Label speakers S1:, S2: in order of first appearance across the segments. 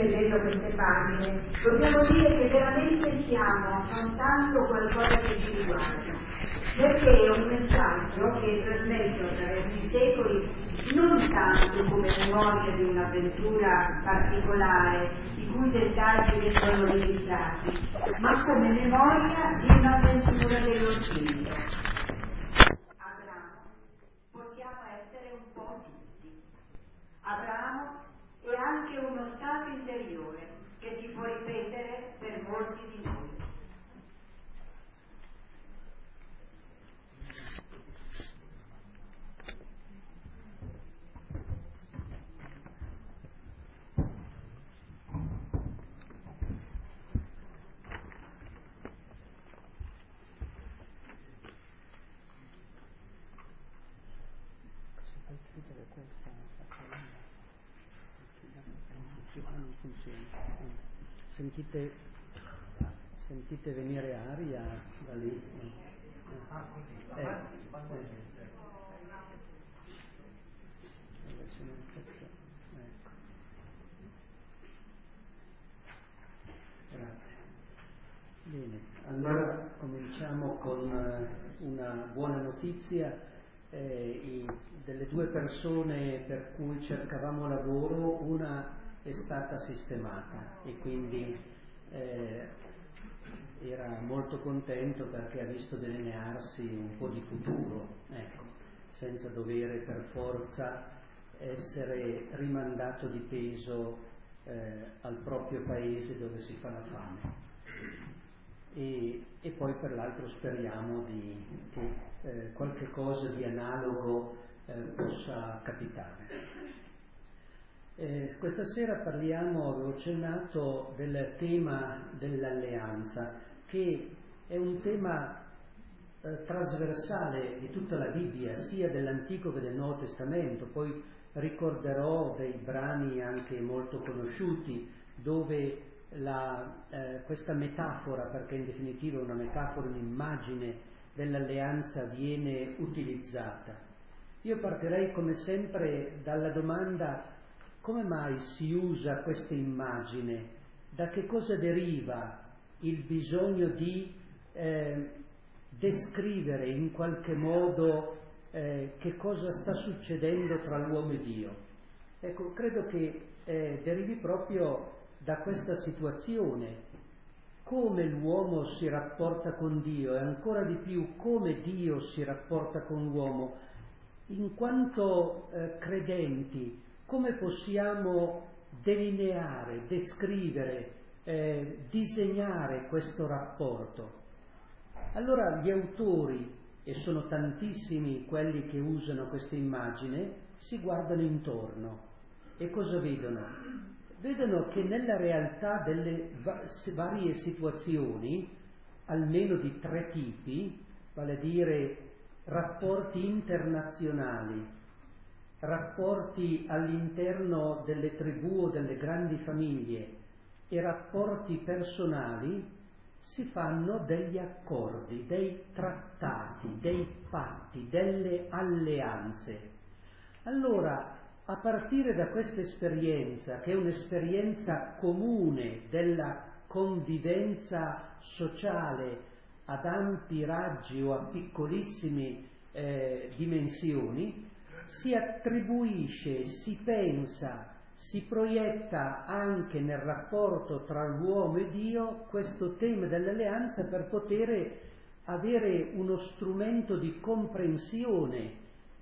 S1: rivedendo queste pagine, dobbiamo dire che veramente stiamo affrontando qualcosa che ci riguarda, perché è un messaggio che è trasmesso attraverso i secoli non tanto come memoria di un'avventura particolare, i cui dettagli vengono registrati, ma come memoria di un'avventura dello spirito. Abramo, possiamo essere un po' tutti. Abramo è anche uno stato interiore che si può ripetere per molti di noi.
S2: Sentite venire aria da lì. Grazie. Bene, allora cominciamo con una buona notizia. Delle due persone per cui cercavamo lavoro, una è stata sistemata e quindi era molto contento perché ha visto delinearsi un po' di futuro, ecco, senza dover per forza essere rimandato di peso al proprio paese dove si fa la fame. E poi per l'altro speriamo che qualche cosa di analogo possa capitare. Questa sera parliamo, avevo accennato, del tema dell'alleanza, che è un tema trasversale di tutta la Bibbia, sia dell'Antico che del Nuovo Testamento. Poi ricorderò dei brani anche molto conosciuti dove questa metafora, perché in definitiva è una metafora, un'immagine dell'alleanza viene utilizzata. Io partirei come sempre dalla domanda: come mai si usa questa immagine? Da che cosa deriva il bisogno di descrivere in qualche modo che cosa sta succedendo tra l'uomo e Dio? Ecco, credo che derivi proprio da questa situazione, come l'uomo si rapporta con Dio e ancora di più come Dio si rapporta con l'uomo. In quanto credenti, come possiamo delineare, descrivere, disegnare questo rapporto? Allora gli autori, e sono tantissimi quelli che usano questa immagine, si guardano intorno e cosa vedono? Vedono che nella realtà delle varie situazioni, almeno di tre tipi, vale a dire rapporti internazionali, rapporti all'interno delle tribù o delle grandi famiglie e rapporti personali, si fanno degli accordi, dei trattati, dei patti, delle alleanze. Allora, a partire da questa esperienza, che è un'esperienza comune della convivenza sociale ad ampi raggi o a piccolissime dimensioni, si attribuisce, si pensa, si proietta anche nel rapporto tra l'uomo e Dio questo tema dell'alleanza per poter avere uno strumento di comprensione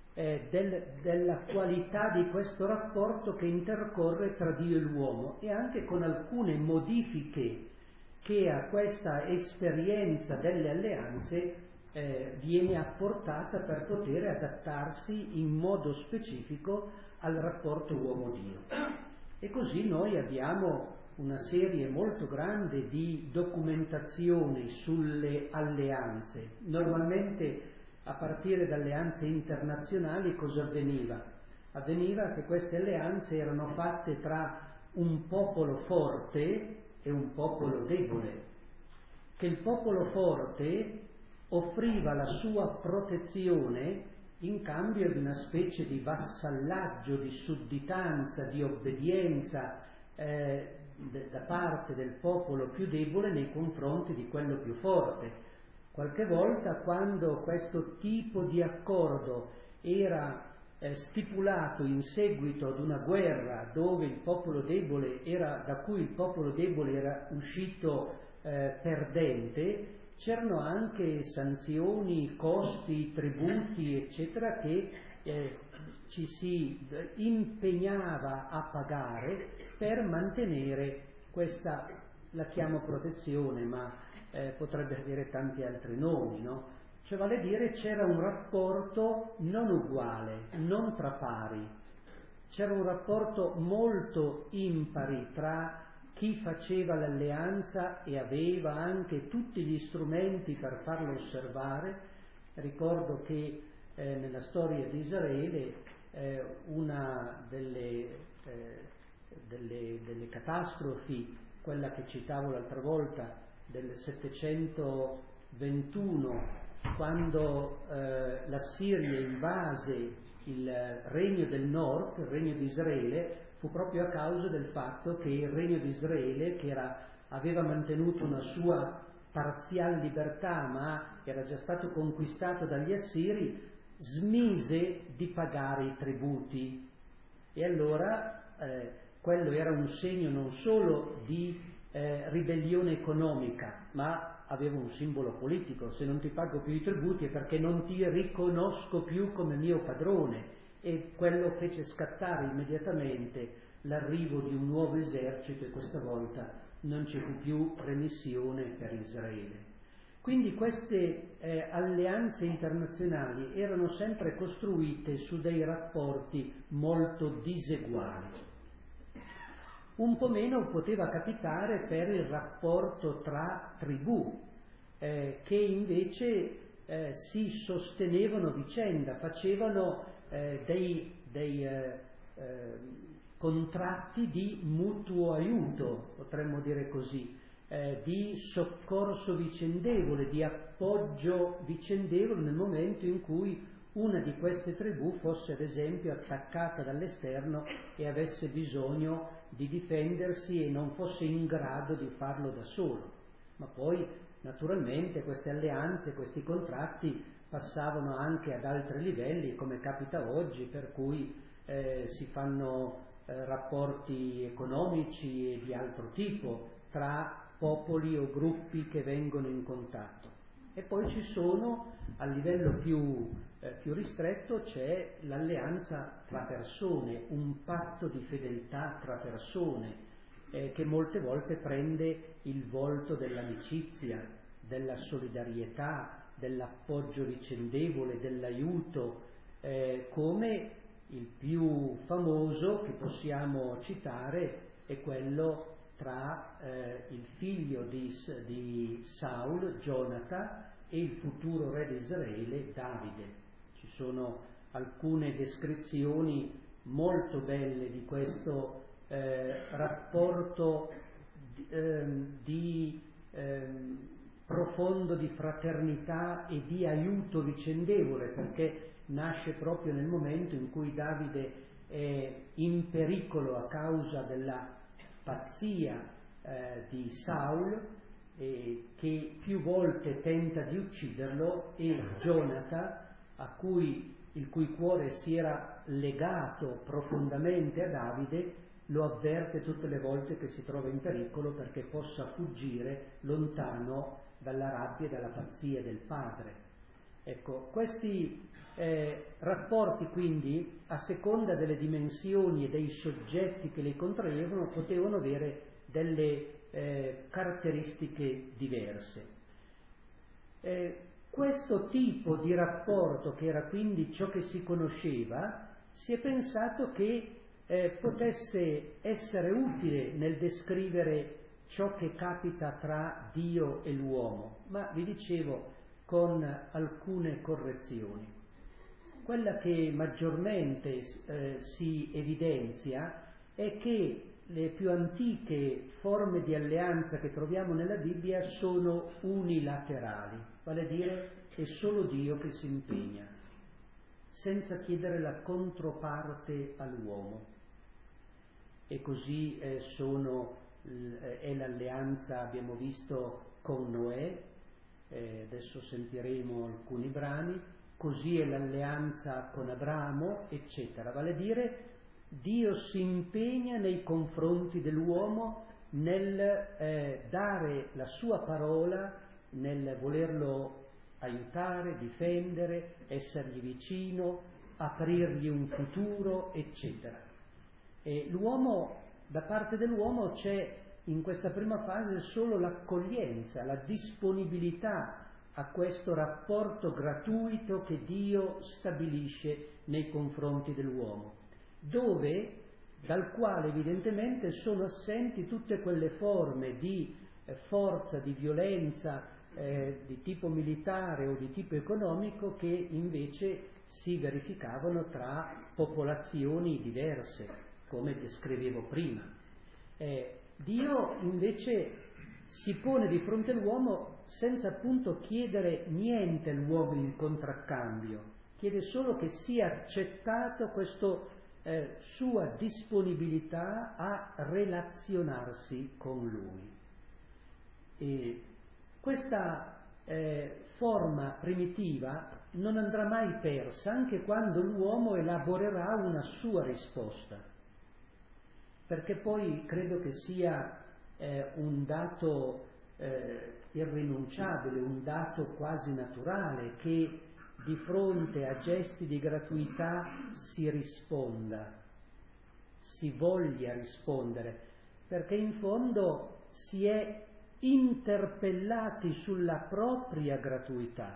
S2: della qualità di questo rapporto che intercorre tra Dio e l'uomo, e anche con alcune modifiche che a questa esperienza delle alleanze viene apportata per poter adattarsi in modo specifico al rapporto uomo-Dio. E così noi abbiamo una serie molto grande di documentazioni sulle alleanze. Normalmente a partire da alleanze internazionali cosa avveniva? Avveniva che queste alleanze erano fatte tra un popolo forte e un popolo debole, che il popolo forte offriva la sua protezione in cambio di una specie di vassallaggio, di sudditanza, di obbedienza, da parte del popolo più debole nei confronti di quello più forte. Qualche volta, quando questo tipo di accordo era stipulato in seguito ad una guerra dove il popolo debole da cui il popolo debole era uscito perdente, c'erano anche sanzioni, costi, tributi, eccetera, che ci si impegnava a pagare per mantenere questa, la chiamo protezione, ma potrebbe avere tanti altri nomi, no? Cioè, vale a dire, c'era un rapporto non uguale, non tra pari, c'era un rapporto molto impari tra chi faceva l'alleanza e aveva anche tutti gli strumenti per farlo osservare. Ricordo che nella storia di Israele una delle catastrofi, quella che citavo l'altra volta, del 721, quando l'Assiria invase il regno del nord, il regno di Israele, fu proprio a causa del fatto che il regno di Israele, che aveva mantenuto una sua parziale libertà, ma era già stato conquistato dagli Assiri, smise di pagare i tributi. E allora quello era un segno non solo di ribellione economica, ma aveva un simbolo politico. Se non ti pago più i tributi è perché non ti riconosco più come mio padrone, e quello fece scattare immediatamente l'arrivo di un nuovo esercito, e questa volta non ci fu più remissione per Israele. Quindi queste alleanze internazionali erano sempre costruite su dei rapporti molto diseguali. Un po' meno poteva capitare per il rapporto tra tribù, che invece si sostenevano a vicenda, facevano dei contratti di mutuo aiuto, potremmo dire così, di soccorso vicendevole, di appoggio vicendevole nel momento in cui una di queste tribù fosse ad esempio attaccata dall'esterno e avesse bisogno di difendersi e non fosse in grado di farlo da solo. Ma poi naturalmente queste alleanze, questi contratti passavano anche ad altri livelli, come capita oggi, per cui si fanno rapporti economici e di altro tipo tra popoli o gruppi che vengono in contatto. E poi ci sono, a livello più ristretto, c'è l'alleanza tra persone, un patto di fedeltà tra persone, che molte volte prende il volto dell'amicizia, della solidarietà, dell'appoggio vicendevole, dell'aiuto, come il più famoso che possiamo citare è quello tra il figlio di Saul, Gionatan, e il futuro re di Israele, Davide. Ci sono alcune descrizioni molto belle di questo rapporto profondo di fraternità e di aiuto vicendevole, perché nasce proprio nel momento in cui Davide è in pericolo a causa della pazzia di Saul, che più volte tenta di ucciderlo, e Gionatan, il cui cuore si era legato profondamente a Davide, lo avverte tutte le volte che si trova in pericolo, perché possa fuggire lontano dalla rabbia e dalla pazzia del padre. Ecco, questi rapporti quindi, a seconda delle dimensioni e dei soggetti che li contraevano, potevano avere delle caratteristiche diverse. Questo tipo di rapporto, che era quindi ciò che si conosceva, si è pensato che potesse essere utile nel descrivere ciò che capita tra Dio e l'uomo, ma vi dicevo con alcune correzioni. Quella che maggiormente si evidenzia è che le più antiche forme di alleanza che troviamo nella Bibbia sono unilaterali, vale a dire è solo Dio che si impegna, senza chiedere la controparte all'uomo. E così sono è l'alleanza, abbiamo visto, con Noè, adesso sentiremo alcuni brani, così è l'alleanza con Abramo, eccetera. Vale a dire, Dio si impegna nei confronti dell'uomo nel dare la sua parola, nel volerlo aiutare, difendere, essergli vicino, aprirgli un futuro, eccetera. E l'uomo, da parte dell'uomo c'è in questa prima fase solo l'accoglienza, la disponibilità a questo rapporto gratuito che Dio stabilisce nei confronti dell'uomo, dal quale evidentemente sono assenti tutte quelle forme di forza, di violenza di tipo militare o di tipo economico che invece si verificavano tra popolazioni diverse, come descrivevo prima. Dio invece si pone di fronte all'uomo senza appunto chiedere niente all'uomo in contraccambio, chiede solo che sia accettato questa sua disponibilità a relazionarsi con lui. E questa forma primitiva non andrà mai persa anche quando l'uomo elaborerà una sua risposta, perché poi credo che sia un dato irrinunciabile, un dato quasi naturale, che di fronte a gesti di gratuità si risponda, si voglia rispondere, perché in fondo si è interpellati sulla propria gratuità.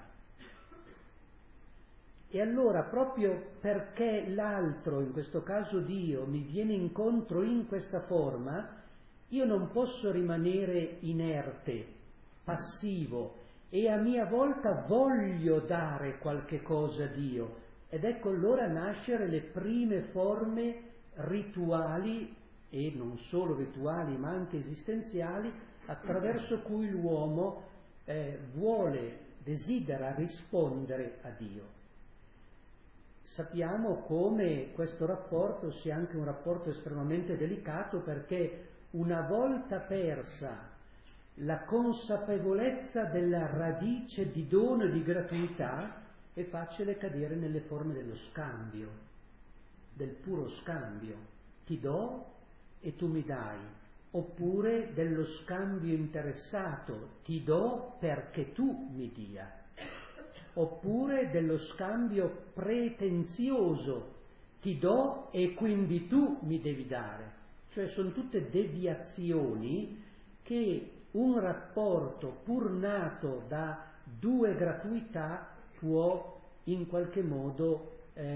S2: E allora, proprio perché l'altro, in questo caso Dio, mi viene incontro in questa forma, io non posso rimanere inerte, passivo, e a mia volta voglio dare qualche cosa a Dio. Ed ecco allora nascere le prime forme rituali, e non solo rituali ma anche esistenziali, attraverso cui l'uomo desidera rispondere a Dio. Sappiamo come questo rapporto sia anche un rapporto estremamente delicato, perché una volta persa la consapevolezza della radice di dono e di gratuità, è facile cadere nelle forme dello scambio, del puro scambio. Ti do e tu mi dai, oppure dello scambio interessato, ti do perché tu mi dia, oppure dello scambio pretenzioso, ti do e quindi tu mi devi dare. Cioè sono tutte deviazioni che un rapporto pur nato da due gratuità può in qualche modo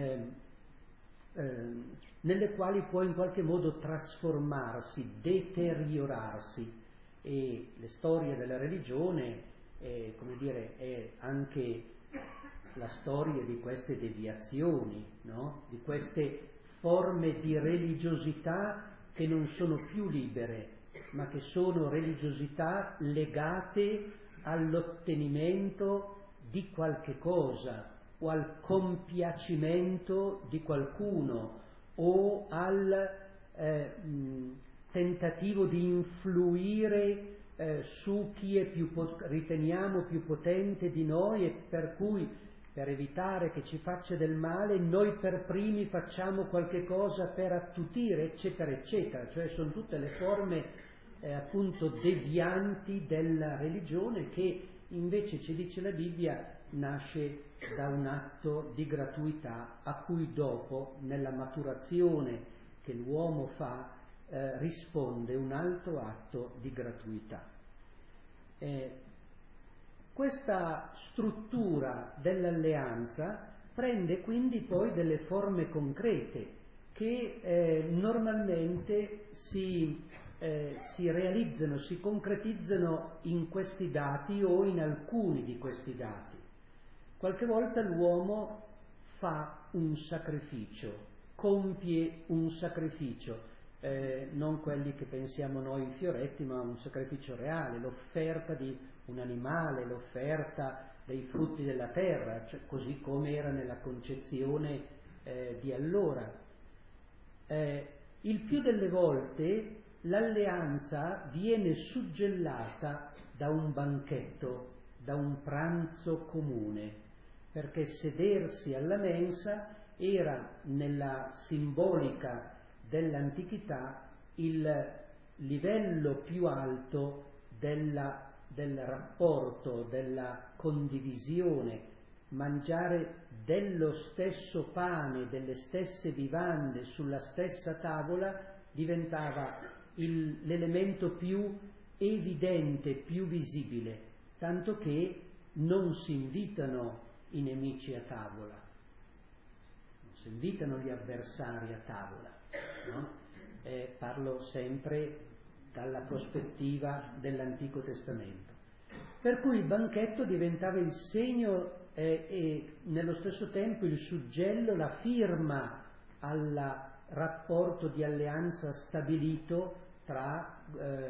S2: nelle quali può in qualche modo trasformarsi, deteriorarsi. E la storia della religione come dire, è anche la storia di queste deviazioni, no? Di queste forme di religiosità che non sono più libere, ma che sono religiosità legate all'ottenimento di qualche cosa, o al compiacimento di qualcuno, o al tentativo di influire su chi è riteniamo più potente di noi, e per cui, per evitare che ci faccia del male, noi per primi facciamo qualche cosa per attutire, eccetera, eccetera. Cioè sono tutte le forme appunto devianti della religione, che invece, ci dice la Bibbia, nasce da un atto di gratuità a cui dopo, nella maturazione che l'uomo fa, risponde un altro atto di gratuità. Questa struttura dell'alleanza prende quindi poi delle forme concrete che normalmente si realizzano, si concretizzano in questi dati o in alcuni di questi dati. Qualche volta l'uomo fa un sacrificio, compie un sacrificio, non quelli che pensiamo noi in fioretti, ma un sacrificio reale, l'offerta di un animale, l'offerta dei frutti della terra, cioè così come era nella concezione di allora. Il più delle volte l'alleanza viene suggellata da un banchetto, da un pranzo comune, perché sedersi alla mensa era nella simbolica dell'antichità il livello più alto del rapporto, della condivisione. Mangiare dello stesso pane, delle stesse vivande sulla stessa tavola diventava l'elemento più evidente, più visibile, tanto che non si invitano i nemici a tavola, non si invitano gli avversari a tavola, no? Parlo sempre dalla prospettiva dell'Antico Testamento. Per cui il banchetto diventava il segno e nello stesso tempo il suggello, la firma al rapporto di alleanza stabilito tra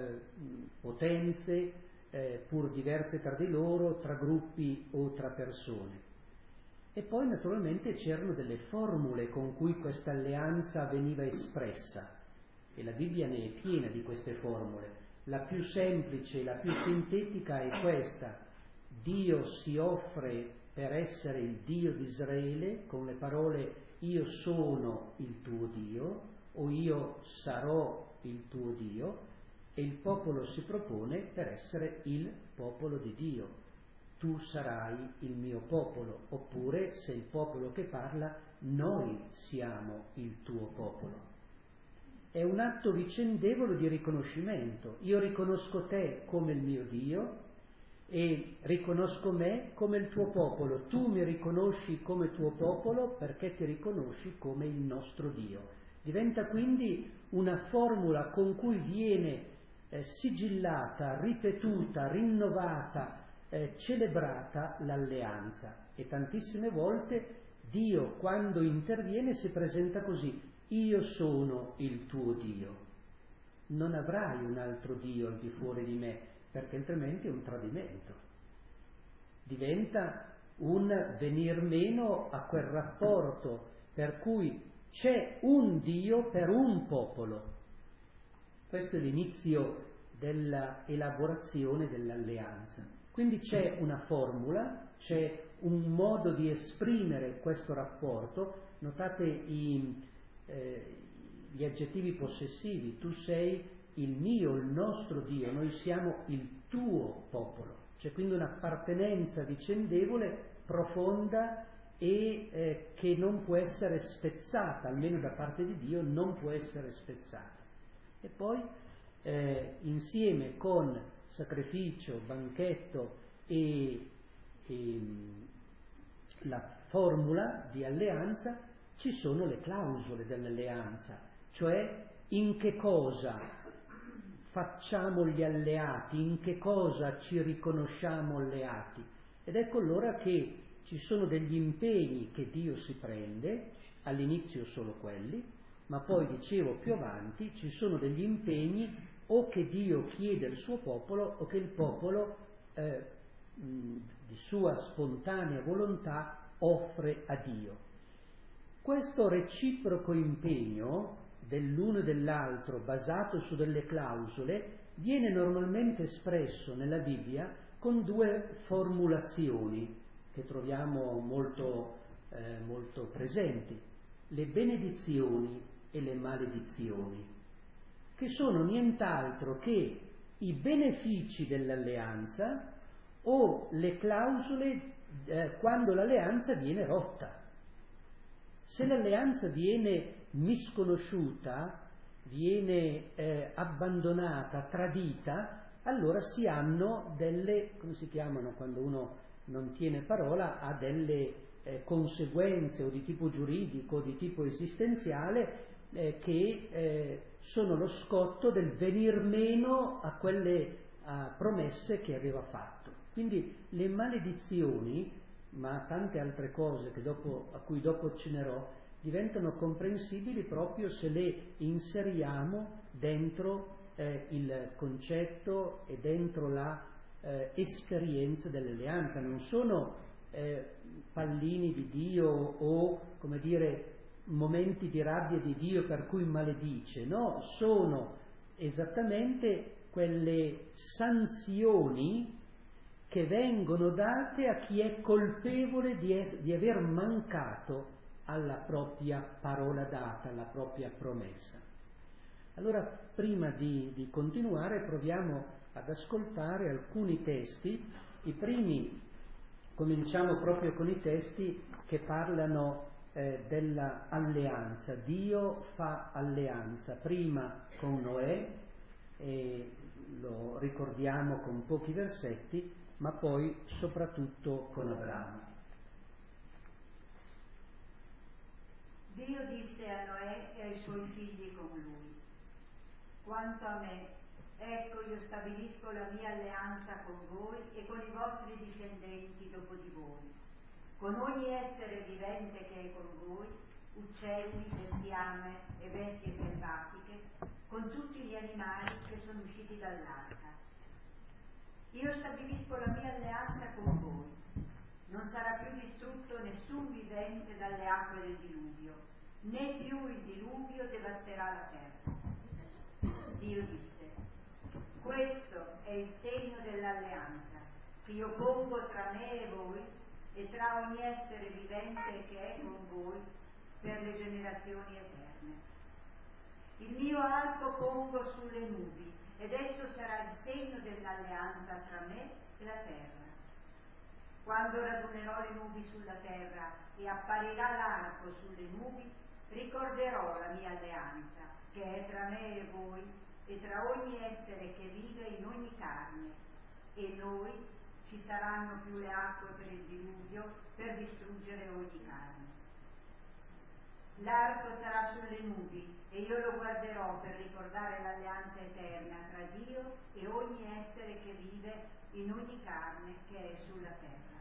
S2: potenze pur diverse tra di loro, tra gruppi o tra persone. E poi naturalmente c'erano delle formule con cui questa alleanza veniva espressa, e la Bibbia ne è piena di queste formule. La più semplice, la più sintetica è questa: Dio si offre per essere il Dio di Israele con le parole io sono il tuo Dio o io sarò il tuo Dio, e il popolo si propone per essere il popolo di Dio. Tu sarai il mio popolo, oppure se il popolo che parla, noi siamo il tuo popolo. È un atto vicendevole di riconoscimento. Io riconosco te come il mio Dio e riconosco me come il tuo popolo. Tu mi riconosci come tuo popolo perché ti riconosci come il nostro Dio. Diventa quindi una formula con cui viene sigillata, ripetuta, rinnovata, celebrata l'alleanza. E tantissime volte Dio, quando interviene, si presenta così: io sono il tuo Dio, non avrai un altro Dio al di fuori di me, perché altrimenti è un tradimento. Diventa un venir meno a quel rapporto per cui c'è un Dio per un popolo. Questo è l'inizio dell'elaborazione dell'alleanza. Quindi c'è una formula, c'è un modo di esprimere questo rapporto. Notate gli aggettivi possessivi: tu sei il mio, il nostro Dio, noi siamo il tuo popolo. C'è quindi un'appartenenza vicendevole, profonda e che non può essere spezzata, almeno da parte di Dio non può essere spezzata. E poi insieme con sacrificio, banchetto e la formula di alleanza ci sono le clausole dell'alleanza, cioè in che cosa facciamo gli alleati, in che cosa ci riconosciamo alleati. Ed ecco allora che ci sono degli impegni che Dio si prende, all'inizio solo quelli, ma poi, dicevo, più avanti ci sono degli impegni o che Dio chiede al suo popolo o che il popolo di sua spontanea volontà offre a Dio. Questo reciproco impegno dell'uno e dell'altro, basato su delle clausole, viene normalmente espresso nella Bibbia con due formulazioni che troviamo molto presenti: le benedizioni e le maledizioni, che sono nient'altro che i benefici dell'alleanza o le clausole quando l'alleanza viene rotta. Se l'alleanza viene misconosciuta, viene abbandonata, tradita, allora si hanno delle, come si chiamano quando uno non tiene parola, ha delle conseguenze o di tipo giuridico o di tipo esistenziale che sono lo scotto del venir meno a quelle promesse che aveva fatto. Quindi le maledizioni, ma tante altre cose a cui dopo accennerò, diventano comprensibili proprio se le inseriamo dentro il concetto e dentro la esperienza dell'alleanza. Non sono pallini di Dio o, come dire, momenti di rabbia di Dio per cui maledice, no, sono esattamente quelle sanzioni che vengono date a chi è colpevole di aver mancato alla propria parola data, alla propria promessa. Allora, prima di continuare, proviamo ad ascoltare alcuni testi. I primi, cominciamo proprio con i testi che parlano della alleanza. Dio fa alleanza, prima con Noè, e lo ricordiamo con pochi versetti, ma poi soprattutto con Abramo.
S1: Dio disse a Noè e ai suoi figli con lui: quanto a me, ecco, io stabilisco la mia alleanza con voi e con i vostri discendenti dopo di voi, con ogni essere vivente che è con voi, uccelli, bestiame e bestie selvatiche, con tutti gli animali che sono usciti dall'arca. Io stabilisco la mia alleanza con voi. Non sarà più distrutto nessun vivente dalle acque del diluvio, né più il diluvio devasterà la terra. Dio disse: questo è il segno dell'alleanza che io pongo tra me e voi e tra ogni essere vivente che è con voi per le generazioni eterne. Il mio arco pongo sulle nubi ed esso sarà il segno dell'alleanza tra me e la terra. Quando radunerò le nubi sulla terra e apparirà l'arco sulle nubi, ricorderò la mia alleanza, che è tra me e voi e tra ogni essere che vive in ogni carne, e noi ci saranno più le acque per il diluvio per distruggere ogni carne. L'arco sarà sulle nubi e io lo guarderò per ricordare l'alleanza eterna tra Dio e ogni essere che vive in ogni carne che è sulla terra.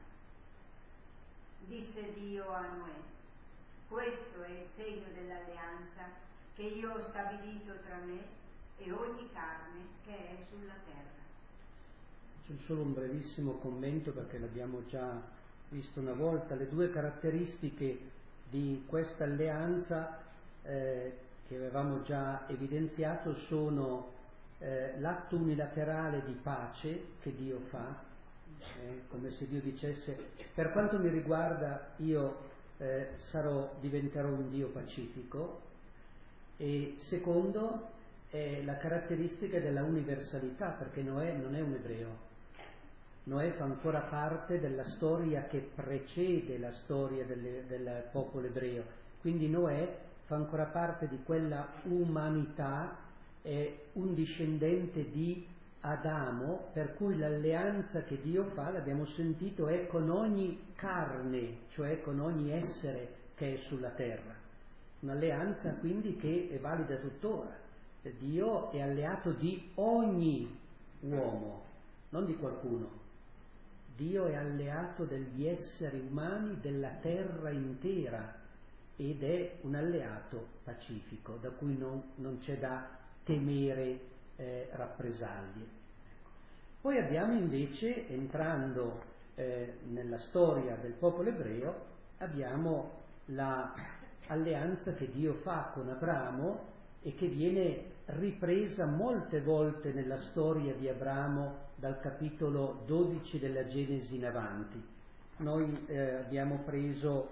S1: Disse Dio a Noè: questo è il segno dell'alleanza che io ho stabilito tra me e ogni carne che è sulla terra.
S2: C'è solo un brevissimo commento, perché l'abbiamo già visto una volta. Le due caratteristiche di questa alleanza che avevamo già evidenziato sono l'atto unilaterale di pace che Dio fa, come se Dio dicesse: per quanto mi riguarda io diventerò un Dio pacifico. E secondo è la caratteristica della universalità, perché Noè non è un ebreo. Noè fa ancora parte della storia che precede la storia del popolo ebreo, quindi Noè fa ancora parte di quella umanità, è un discendente di Adamo, per cui l'alleanza che Dio fa, l'abbiamo sentito, è con ogni carne, cioè con ogni essere che è sulla terra. Un'alleanza quindi che è valida tuttora. Dio è alleato di ogni uomo, non di qualcuno. Dio è alleato degli esseri umani, della terra intera, ed è un alleato pacifico, da cui non c'è da temere rappresaglie. Poi abbiamo invece, entrando nella storia del popolo ebreo, abbiamo l'alleanza che Dio fa con Abramo e che viene ripresa molte volte nella storia di Abramo dal capitolo 12 della Genesi in avanti. Noi abbiamo preso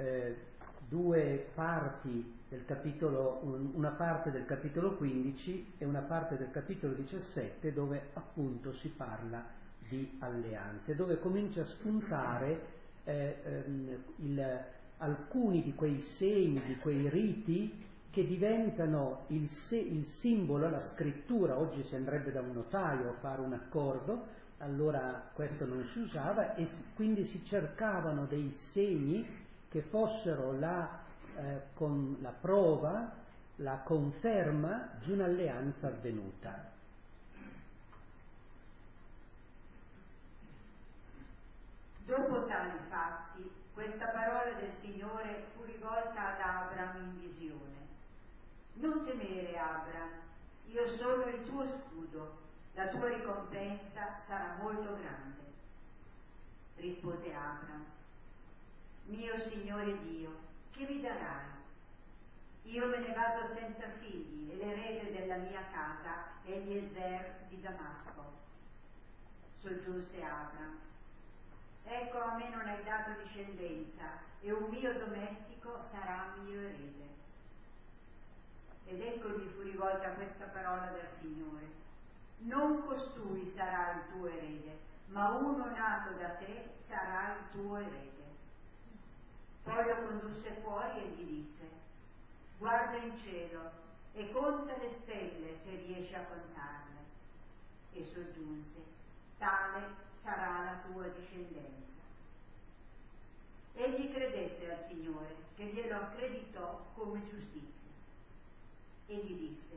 S2: due parti del capitolo, una parte del capitolo 15 e una parte del capitolo 17, dove appunto si parla di alleanze, dove comincia a spuntare alcuni di quei segni, di quei riti che diventano il simbolo, la scrittura. Oggi si andrebbe da un notaio a fare un accordo, allora questo non si usava, e quindi si cercavano dei segni che fossero con la prova, la conferma di un'alleanza avvenuta.
S1: Dopo tali fatti, questa parola del Signore fu rivolta ad Abram in visione: non temere, Abram, io sono il tuo scudo, la tua ricompensa sarà molto grande. Rispose Abram: mio Signore Dio, che mi darai? io me ne vado senza figli e l'erede della mia casa è Eliezer di Damasco. Soggiunse Abram: ecco, a me non hai dato discendenza e un mio domestico sarà mio erede. Ed ecco gli fu rivolta questa parola dal Signore: non costui sarà il tuo erede, ma uno nato da te sarà il tuo erede. Poi lo condusse fuori e gli disse: guarda in cielo e conta le stelle se riesci a contarle. E soggiunse: tale sarà la tua discendenza. Egli credette al Signore, che glielo accreditò come giustizia. E gli disse: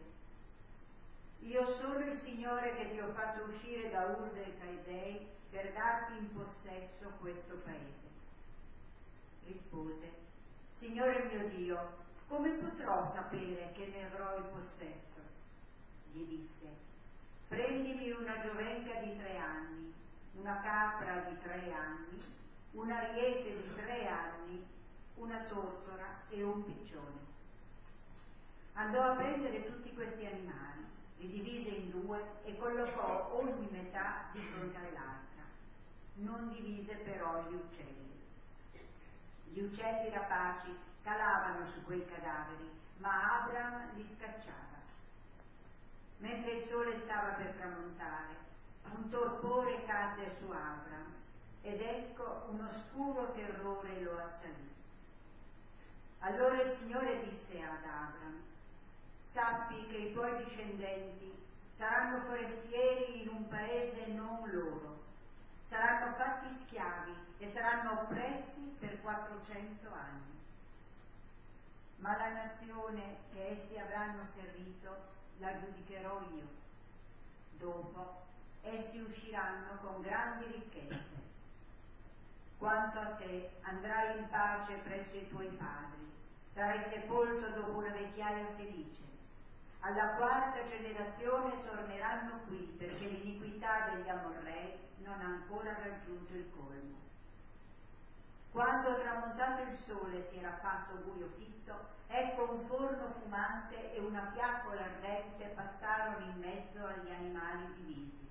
S1: io sono il Signore che ti ho fatto uscire da Ur dei Caldei per darti in possesso questo paese. Rispose: Signore mio Dio, come potrò sapere che ne avrò il possesso? Gli disse: prendimi una giovenca di 3 anni, una capra di 3 anni, un ariete di 3 anni, una tortora e un piccione. Andò a prendere tutti questi animali, li divise in 2 e collocò ogni metà di fronte all'altra. Non divise però gli uccelli. Gli uccelli rapaci calavano su quei cadaveri, ma Abram li scacciava. Mentre il sole stava per tramontare, un torpore cadde su Abram, ed ecco un oscuro terrore lo assalì. Allora il Signore disse ad Abram: sappi che i tuoi discendenti saranno forestieri in un paese non loro, saranno fatti schiavi e saranno oppressi per 400 anni. Ma la nazione che essi avranno servito la giudicherò io. Dopo essi usciranno con grandi ricchezze. Quanto a te, andrai in pace presso i tuoi padri, sarai sepolto dopo una vecchiaia felice. Alla 4ª generazione torneranno qui, perché l'iniquità degli Amorrei non ha ancora raggiunto il colmo. Quando tramontato il sole si era fatto buio fitto, ecco un forno fumante e una fiaccola ardente passarono in mezzo agli animali divisi.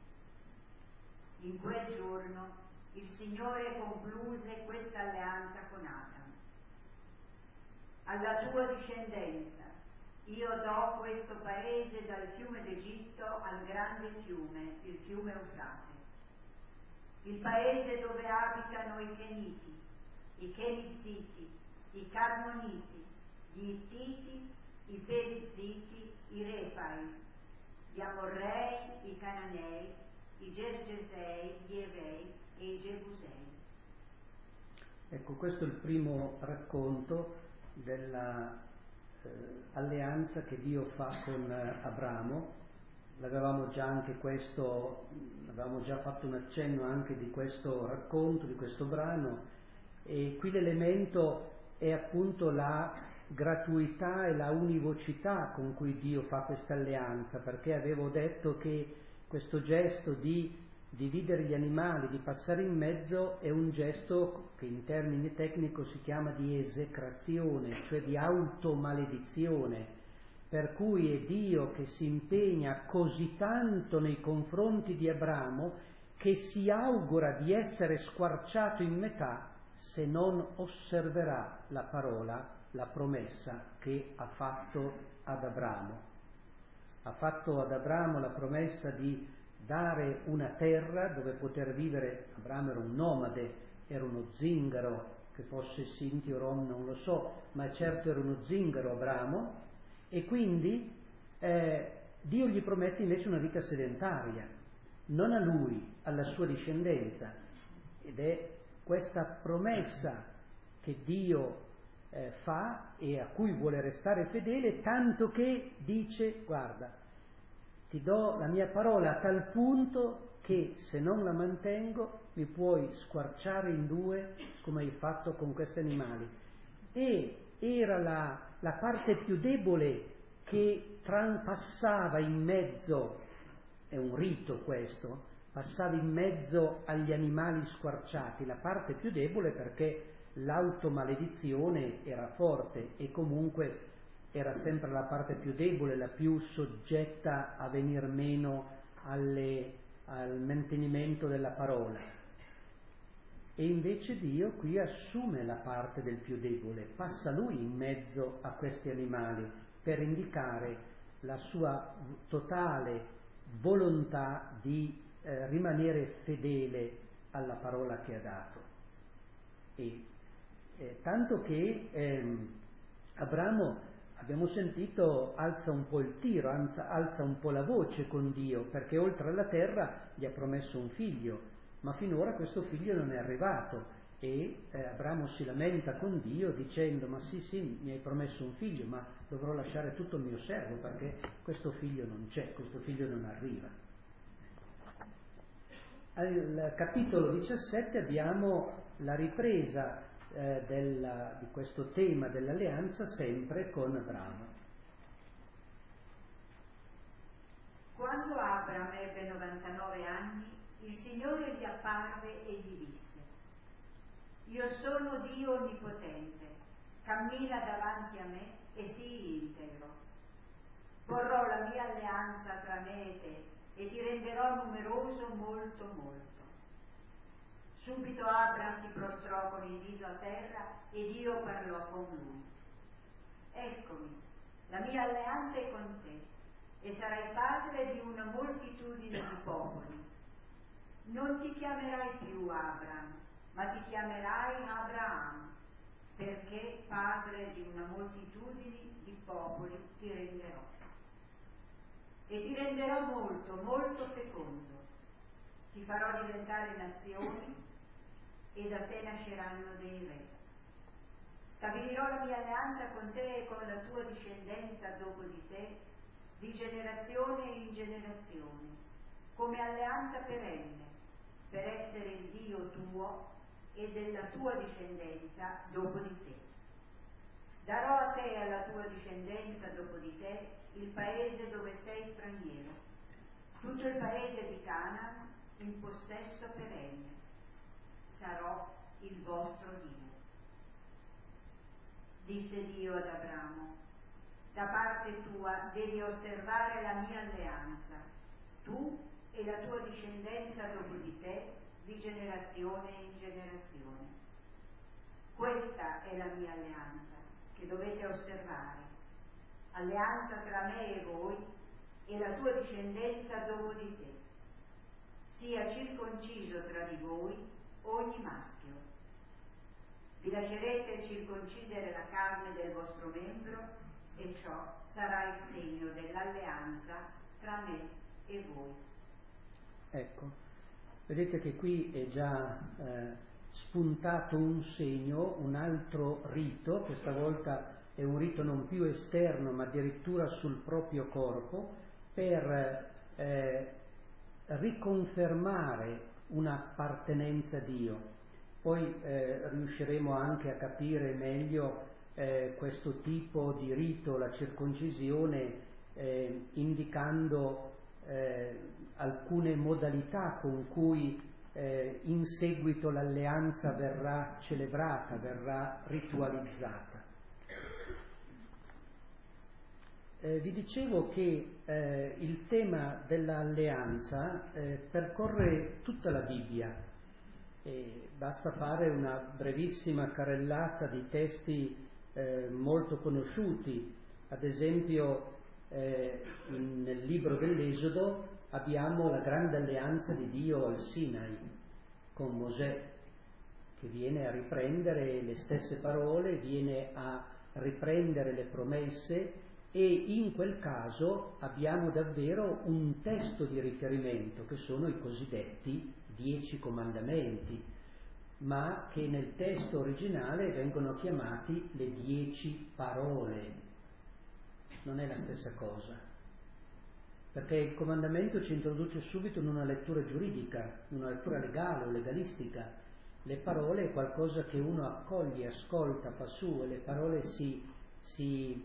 S1: In quel giorno il Signore concluse questa alleanza con Abram. Alla tua discendenza io do questo paese dal fiume d'Egitto al grande fiume, il fiume Eufrate. Il paese dove abitano i Keniti, i Kenizziti, i Carmoniti, gli Ittiti, i Perizziti, i Refai, gli Amorrei, i Cananei, i Gergesei, gli Evei e i Gebusei.
S2: Ecco, questo è il primo racconto della alleanza che Dio fa con Abramo. L'avevamo già fatto un accenno anche di questo racconto, di questo brano, e qui l'elemento è appunto la gratuità e la univocità con cui Dio fa questa alleanza, perché avevo detto che questo gesto di dividere gli animali, di passare in mezzo, è un gesto che in termini tecnico si chiama di esecrazione, cioè di automaledizione, per cui è Dio che si impegna così tanto nei confronti di Abramo che si augura di essere squarciato in metà se non osserverà la parola, la promessa che ha fatto ad Abramo. Ha fatto ad Abramo la promessa di dare una terra dove poter vivere. Abramo era un nomade, era uno zingaro, che fosse Sinti o Rom non lo so, ma certo era uno zingaro Abramo, e quindi Dio gli promette invece una vita sedentaria, non a lui, alla sua discendenza, ed è questa promessa che Dio fa e a cui vuole restare fedele, tanto che dice: guarda, ti do la mia parola a tal punto che se non la mantengo mi puoi squarciare in 2 come hai fatto con questi animali. E era la parte più debole che passava in mezzo, è un rito questo, passava in mezzo agli animali squarciati, la parte più debole, perché l'automaledizione era forte e comunque era sempre la parte più debole, la più soggetta a venir meno al mantenimento della parola. E invece Dio qui assume la parte del più debole, passa lui in mezzo a questi animali per indicare la sua totale volontà di rimanere fedele alla parola che ha dato. Tanto che Abramo, abbiamo sentito, alza un po' il tiro, alza un po' la voce con Dio, perché oltre alla terra gli ha promesso un figlio, ma finora questo figlio non è arrivato e Abramo si lamenta con Dio dicendo: ma sì, mi hai promesso un figlio, ma dovrò lasciare tutto il mio servo perché questo figlio non c'è, questo figlio non arriva. Al capitolo 17 abbiamo la ripresa di questo tema dell'alleanza sempre con Abramo.
S1: Quando Abram ebbe 99 anni, il Signore gli apparve e gli disse: io sono Dio Onnipotente, cammina davanti a me e sii integro. Porrò la mia alleanza tra me e te e ti renderò numeroso molto molto. Subito Abram si prostrò con il viso a terra e Dio parlò con lui: eccomi, la mia alleanza è con te e sarai padre di una moltitudine di popoli. Non ti chiamerai più Abram, ma ti chiamerai Abraham, perché padre di una moltitudine di popoli ti renderò. E ti renderò molto, molto fecondo. Ti farò diventare nazioni e da te nasceranno dei re. Stabilirò la mia alleanza con te e con la tua discendenza dopo di te, di generazione in generazione, come alleanza perenne, per essere il Dio tuo e della tua discendenza dopo di te. Darò a te e alla tua discendenza dopo di te il paese dove sei straniero, tutto il paese di Canaan in possesso perenne. Sarò il vostro Dio. Disse Dio ad Abramo: da parte tua devi osservare la mia alleanza, tu e la tua discendenza dopo di te, di generazione in generazione. Questa è la mia alleanza che dovete osservare, alleanza tra me e voi e la tua discendenza dopo di te. Sia circonciso tra di voi ogni maschio. Vi lascerete circoncidere la carne del vostro membro e ciò sarà il segno dell'alleanza tra me e voi.
S2: Ecco, vedete che qui è già spuntato un segno, un altro rito, questa volta è un rito non più esterno ma addirittura sul proprio corpo, per riconfermare un'appartenenza a Dio. Poi riusciremo anche a capire meglio questo tipo di rito, la circoncisione, indicando alcune modalità con cui in seguito l'alleanza verrà celebrata, verrà ritualizzata. Vi dicevo che il tema dell'alleanza percorre tutta la Bibbia. Basta fare una brevissima carrellata di testi molto conosciuti. Ad esempio nel libro dell'Esodo abbiamo la grande alleanza di Dio al Sinai con Mosè, che viene a riprendere le stesse parole, viene a riprendere le promesse, e in quel caso abbiamo davvero un testo di riferimento che sono i cosiddetti 10 comandamenti, ma che nel testo originale vengono chiamati le 10 parole. Non è la stessa cosa, perché il comandamento ci introduce subito in una lettura giuridica, in una lettura legale o legalistica. Le parole è qualcosa che uno accoglie, ascolta, fa su, e le parole si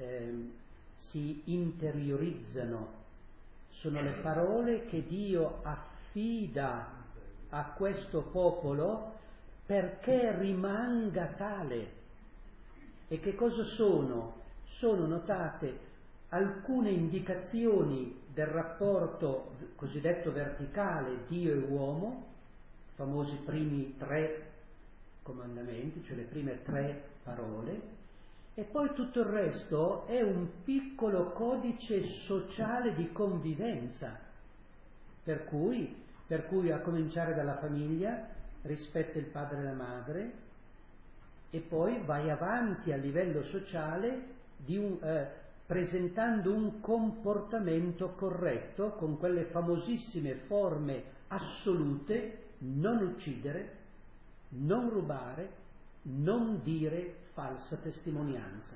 S2: interiorizzano. Sono le parole che Dio affida a questo popolo perché rimanga tale. E che cosa sono? sono notate alcune indicazioni del rapporto cosiddetto verticale Dio e uomo, i famosi primi 3 comandamenti, cioè le prime 3 parole, e poi tutto il resto è un piccolo codice sociale di convivenza, per cui a cominciare dalla famiglia, rispetta il padre e la madre, e poi vai avanti a livello sociale presentando un comportamento corretto con quelle famosissime forme assolute: non uccidere, non rubare, non dire falsa testimonianza,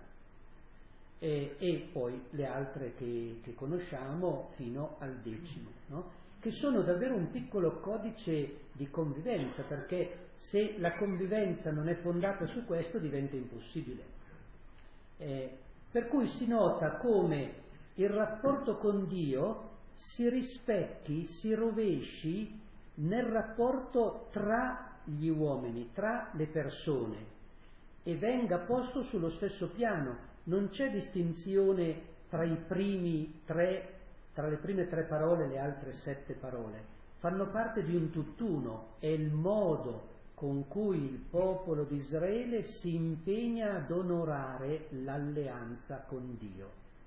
S2: e poi le altre che conosciamo fino al 10°, no? Che sono davvero un piccolo codice di convivenza, perché se la convivenza non è fondata su questo diventa impossibile. Per cui si nota come il rapporto con Dio si rispecchi, si rovesci nel rapporto tra gli uomini, tra le persone, e venga posto sullo stesso piano. Non c'è distinzione tra i primi 3, tra le prime 3 parole e le altre 7 parole. Fanno parte di un tutt'uno, è il modo con cui il popolo di Israele si impegna ad onorare l'alleanza con Dio.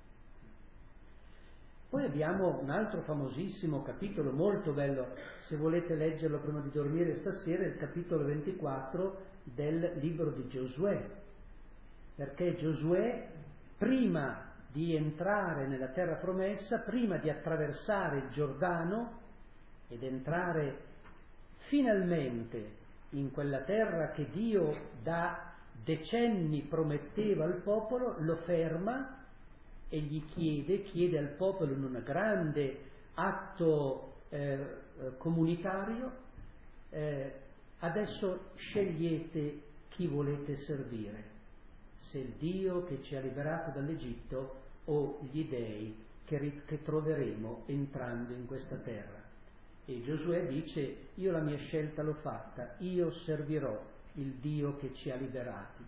S2: Poi abbiamo un altro famosissimo capitolo, molto bello, se volete leggerlo prima di dormire stasera, il capitolo 24 del libro di Giosuè, perché Giosuè, prima di entrare nella terra promessa, prima di attraversare il Giordano ed entrare finalmente in quella terra che Dio da decenni prometteva al popolo, lo ferma e gli chiede al popolo in un grande atto comunitario: adesso scegliete chi volete servire, se il Dio che ci ha liberato dall'Egitto o gli dei che troveremo entrando in questa terra. E Giosuè dice: io la mia scelta l'ho fatta, io servirò il Dio che ci ha liberati.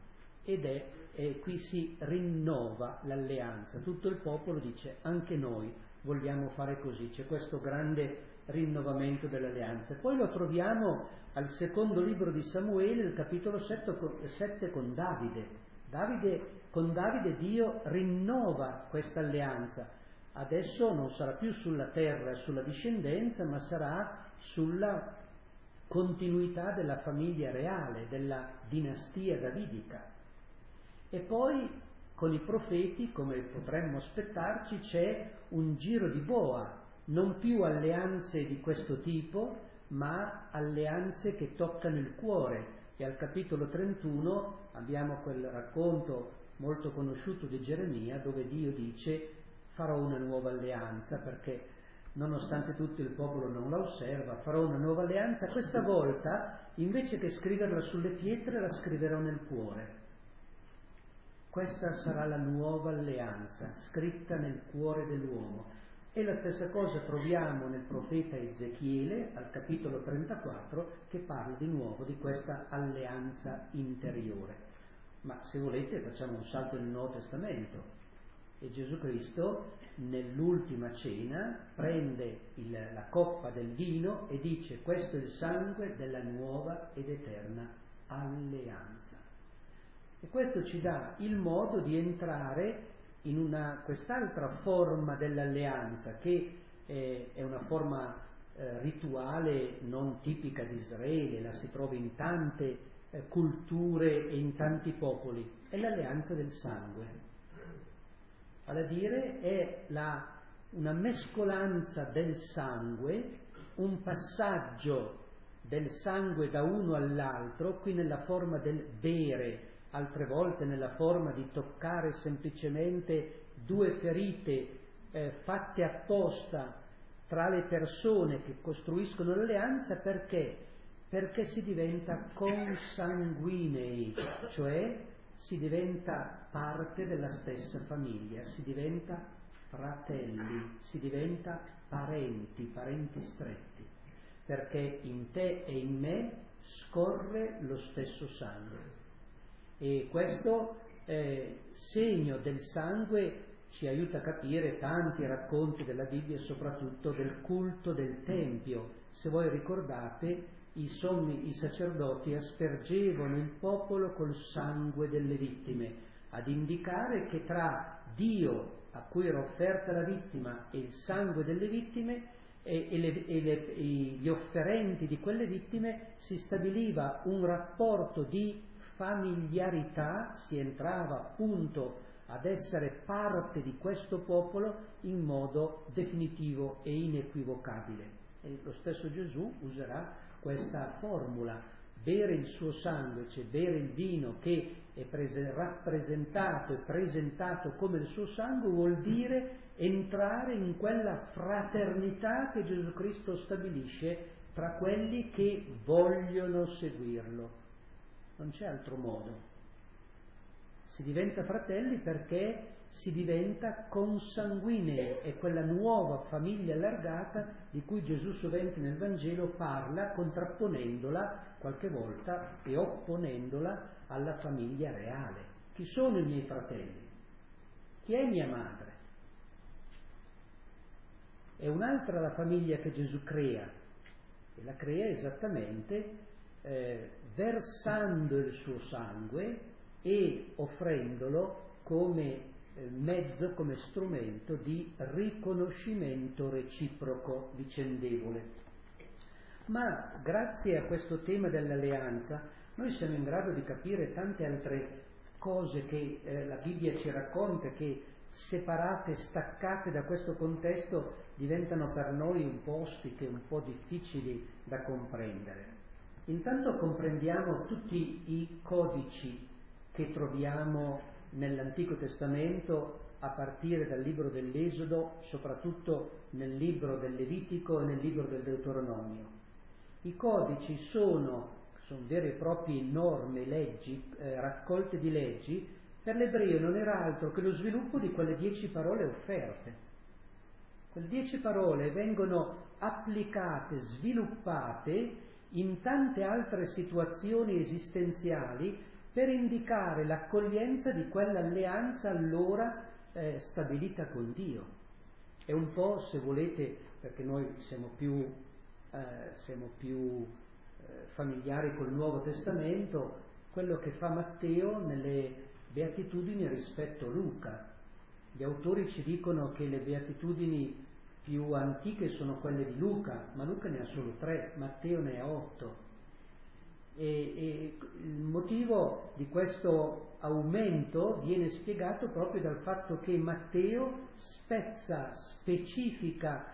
S2: E qui si rinnova l'alleanza, tutto il popolo dice: anche noi vogliamo fare così, c'è questo grande rinnovamento dell'alleanza. Poi lo troviamo al secondo libro di Samuele, il capitolo 7 con Davide. Con Davide Dio rinnova questa alleanza. Adesso non sarà più sulla terra e sulla discendenza, ma sarà sulla continuità della famiglia reale, della dinastia davidica. E poi con i profeti, come potremmo aspettarci, c'è un giro di boa, non più alleanze di questo tipo, ma alleanze che toccano il cuore. E al capitolo 31 abbiamo quel racconto molto conosciuto di Geremia, dove Dio dice: farò una nuova alleanza, perché nonostante tutto il popolo non la osserva, farò una nuova alleanza. Questa volta, invece che scriverla sulle pietre, la scriverò nel cuore. Questa sarà la nuova alleanza, scritta nel cuore dell'uomo. E la stessa cosa troviamo nel profeta Ezechiele, al capitolo 34, che parla di nuovo di questa alleanza interiore. Ma se volete facciamo un salto nel Nuovo Testamento. E Gesù Cristo, nell'ultima cena, prende la coppa del vino e dice: questo è il sangue della nuova ed eterna alleanza. E questo ci dà il modo di entrare in quest'altra forma dell'alleanza, che è una forma rituale non tipica di Israele, la si trova in tante culture e in tanti popoli, è l'alleanza del sangue. Vale a dire, è una mescolanza del sangue, un passaggio del sangue da uno all'altro, qui nella forma del bere, altre volte nella forma di toccare semplicemente 2 ferite fatte apposta tra le persone che costruiscono l'alleanza. Perché si diventa consanguinei, cioè si diventa parte della stessa famiglia, si diventa fratelli, si diventa parenti stretti, perché in te e in me scorre lo stesso sangue. E questo segno del sangue ci aiuta a capire tanti racconti della Bibbia, soprattutto del culto del Tempio. Se voi ricordate, i sacerdoti aspergevano il popolo col sangue delle vittime, ad indicare che tra Dio, a cui era offerta la vittima, e il sangue delle vittime e gli offerenti di quelle vittime si stabiliva un rapporto di familiarità, si entrava appunto ad essere parte di questo popolo in modo definitivo e inequivocabile. E lo stesso Gesù userà questa formula: bere il suo sangue, cioè bere il vino che è rappresentato e presentato come il suo sangue, vuol dire entrare in quella fraternità che Gesù Cristo stabilisce tra quelli che vogliono seguirlo. Non c'è altro modo. Si diventa fratelli perché si diventa consanguinei, è quella nuova famiglia allargata di cui Gesù sovente nel Vangelo parla, contrapponendola qualche volta e opponendola alla famiglia reale. Chi sono i miei fratelli? Chi è mia madre? È un'altra la famiglia che Gesù crea, e la crea esattamente versando il suo sangue e offrendolo come mezzo, come strumento di riconoscimento reciproco vicendevole. Ma grazie a questo tema dell'alleanza noi siamo in grado di capire tante altre cose che la Bibbia ci racconta, che separate, staccate da questo contesto diventano per noi un po' ostiche, un po' difficili da comprendere. Intanto comprendiamo tutti i codici che troviamo nell'Antico Testamento a partire dal libro dell'Esodo, soprattutto nel libro del Levitico e nel libro del Deuteronomio. I codici sono vere e proprie norme, leggi, raccolte di leggi. Per l'ebreo non era altro che lo sviluppo di quelle 10 parole offerte. Quelle 10 parole vengono applicate, sviluppate in tante altre situazioni esistenziali per indicare l'accoglienza di quell'alleanza allora stabilita con Dio. È un po', se volete, perché noi siamo più familiari col Nuovo Testamento, quello che fa Matteo nelle Beatitudini rispetto a Luca. Gli autori ci dicono che le Beatitudini più antiche sono quelle di Luca, ma Luca ne ha solo 3, Matteo ne ha 8. E il motivo di questo aumento viene spiegato proprio dal fatto che Matteo spezza, specifica,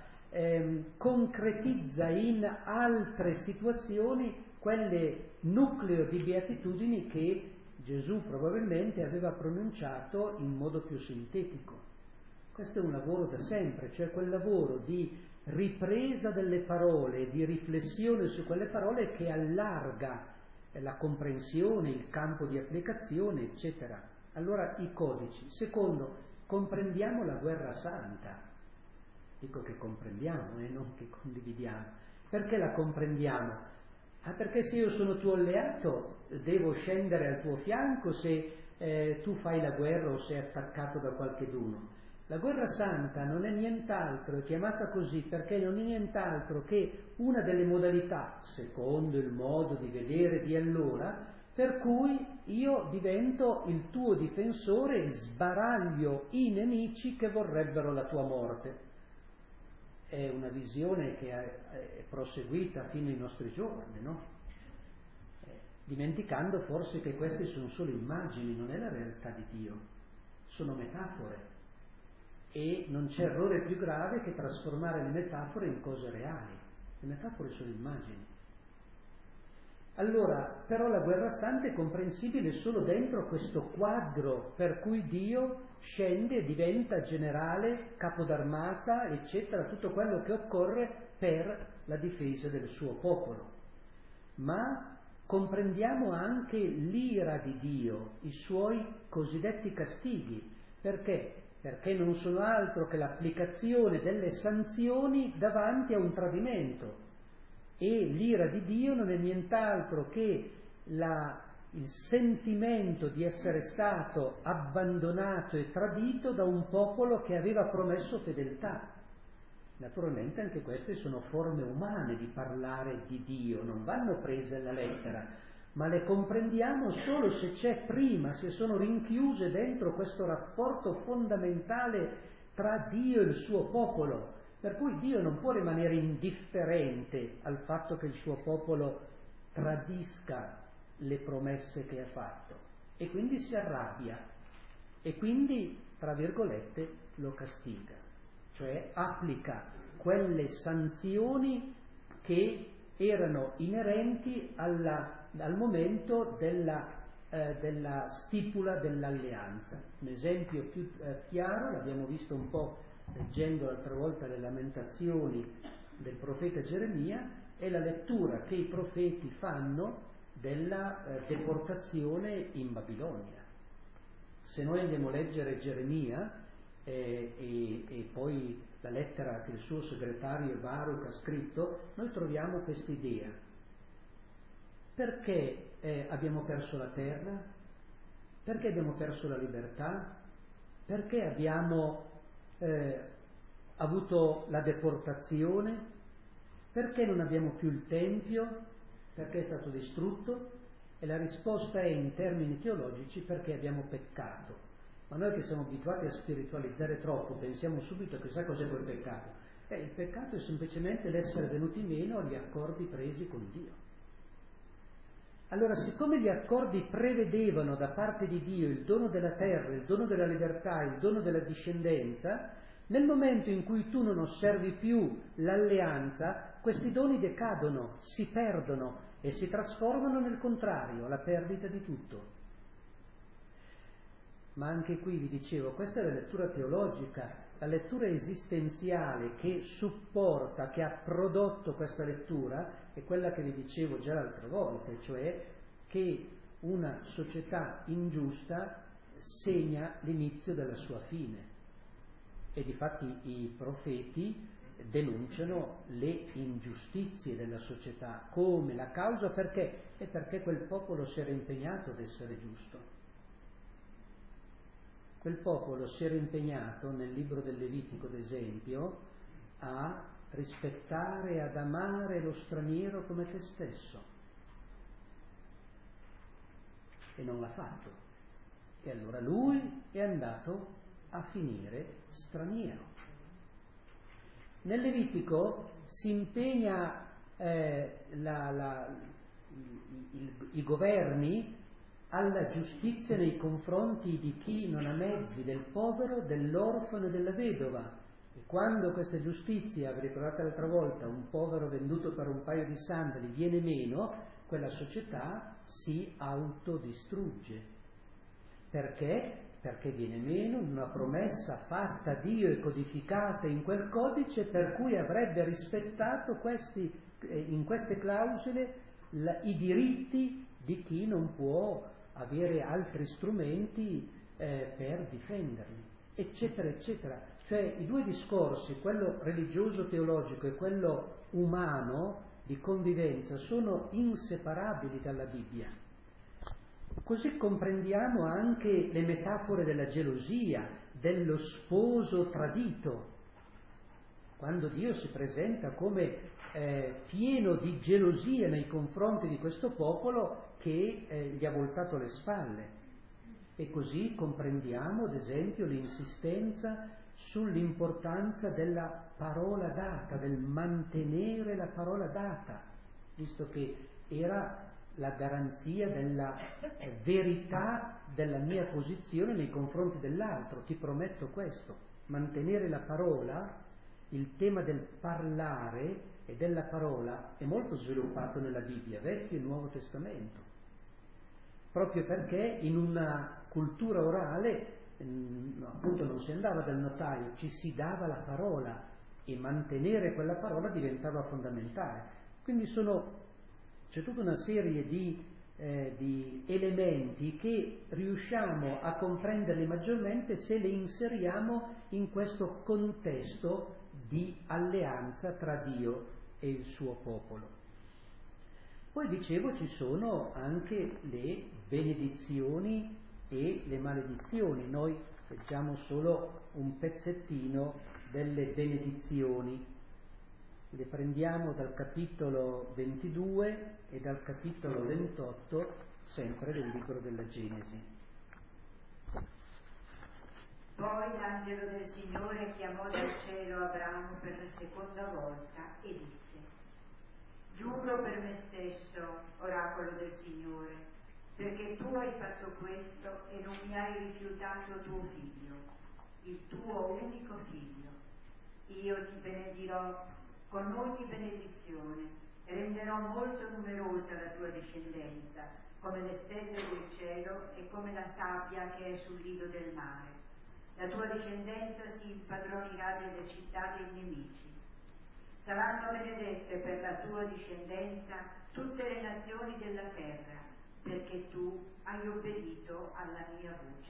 S2: concretizza in altre situazioni quelle nucleo di beatitudini che Gesù probabilmente aveva pronunciato in modo più sintetico. Questo è un lavoro da sempre, cioè quel lavoro di ripresa delle parole, di riflessione su quelle parole che allarga la comprensione, il campo di applicazione, eccetera. Allora i codici. Secondo, comprendiamo la guerra santa. Dico che comprendiamo e non che condividiamo. Perché la comprendiamo? Perché se io sono tuo alleato devo scendere al tuo fianco se tu fai la guerra o sei attaccato da qualcheduno. La guerra santa non è nient'altro, è chiamata così perché non è nient'altro che una delle modalità, secondo il modo di vedere di allora, per cui io divento il tuo difensore e sbaraglio i nemici che vorrebbero la tua morte. È una visione che è proseguita fino ai nostri giorni, no? Dimenticando forse che queste sono solo immagini, non è la realtà di Dio, sono metafore. E non c'è errore più grave che trasformare le metafore in cose reali. Le metafore sono immagini. Allora, però la guerra santa è comprensibile solo dentro questo quadro per cui Dio scende e diventa generale, capo d'armata, eccetera, tutto quello che occorre per la difesa del suo popolo. Ma comprendiamo anche l'ira di Dio, i suoi cosiddetti castighi. Perché? Perché non sono altro che l'applicazione delle sanzioni davanti a un tradimento. E l'ira di Dio non è nient'altro che la il sentimento di essere stato abbandonato e tradito da un popolo che aveva promesso fedeltà. Naturalmente anche queste sono forme umane di parlare di Dio, non vanno prese alla lettera, ma le comprendiamo solo se c'è prima, se sono rinchiuse dentro questo rapporto fondamentale tra Dio e il suo popolo, per cui Dio non può rimanere indifferente al fatto che il suo popolo tradisca le promesse che ha fatto, e quindi si arrabbia e quindi, tra virgolette, lo castiga, cioè applica quelle sanzioni che erano inerenti al momento della stipula dell'alleanza. Un esempio più chiaro, l'abbiamo visto un po' leggendo l'altra volta le lamentazioni del profeta Geremia, è la lettura che i profeti fanno della deportazione in Babilonia. Se noi andiamo a leggere Geremia e poi la lettera che il suo segretario Baruch ha scritto, noi troviamo questa idea. Perché abbiamo perso la terra? Perché abbiamo perso la libertà? Perché abbiamo avuto la deportazione? Perché non abbiamo più il Tempio? Perché è stato distrutto? E la risposta è, in termini teologici, perché abbiamo peccato. Ma noi che siamo abituati a spiritualizzare troppo pensiamo subito che sa cos'è quel peccato. Il peccato è semplicemente l'essere venuti meno agli accordi presi con Dio. Allora, siccome gli accordi prevedevano da parte di Dio il dono della terra, il dono della libertà, il dono della discendenza, nel momento in cui tu non osservi più l'alleanza, questi doni decadono, si perdono e si trasformano nel contrario, la perdita di tutto. Ma anche qui vi dicevo, questa è la lettura teologica, la lettura esistenziale che supporta, che ha prodotto questa lettura, è quella che vi dicevo già l'altra volta, cioè che una società ingiusta segna l'inizio della sua fine. E difatti i profeti denunciano le ingiustizie della società come la causa, perché? È perché quel popolo si era impegnato ad essere giusto. Quel popolo si era impegnato, nel libro del Levitico ad esempio, a rispettare e ad amare lo straniero come te stesso. E non l'ha fatto. E allora lui è andato a finire straniero. Nel Levitico si impegna i governi alla giustizia nei confronti di chi non ha mezzi, del povero, dell'orfano e della vedova. E quando questa giustizia, vi ricordate l'altra volta, un povero venduto per un paio di sandali viene meno, quella società si autodistrugge. Perché? Perché viene meno una promessa fatta a Dio e codificata in quel codice, per cui avrebbe rispettato in queste clausole i diritti di chi non può avere altri strumenti per difenderli, eccetera, eccetera. Cioè i due discorsi, quello religioso-teologico e quello umano di convivenza, sono inseparabili dalla Bibbia. Così comprendiamo anche le metafore della gelosia, dello sposo tradito. Quando Dio si presenta come pieno di gelosia nei confronti di questo popolo che gli ha voltato le spalle. E così comprendiamo, ad esempio, l'insistenza sull'importanza della parola data, del mantenere la parola data, visto che era la garanzia della verità della mia posizione nei confronti dell'altro. Ti prometto questo, mantenere la parola. Il tema del parlare e della parola è molto sviluppato nella Bibbia, Vecchio e Nuovo Testamento, proprio perché in una cultura orale appunto non si andava dal notaio, ci si dava la parola e mantenere quella parola diventava fondamentale. Quindi c'è tutta una serie di elementi che riusciamo a comprenderli maggiormente se li inseriamo in questo contesto di alleanza tra Dio e il suo popolo. Poi dicevo ci sono anche le benedizioni e le maledizioni. Noi leggiamo solo un pezzettino delle benedizioni. Le prendiamo dal capitolo 22 e dal capitolo 28, sempre del libro della Genesi.
S1: Poi l'angelo del Signore chiamò dal cielo Abramo per la seconda volta e disse: giuro per me stesso, oracolo del Signore, perché tu hai fatto questo e non mi hai rifiutato tuo figlio, il tuo unico figlio. Io ti benedirò con ogni benedizione e renderò molto numerosa la tua discendenza, come le stelle del cielo e come la sabbia che è sul lido del mare. La tua discendenza si impadronirà delle città dei nemici. Saranno benedette per la tua discendenza tutte le nazioni della terra, perché tu hai obbedito alla mia voce.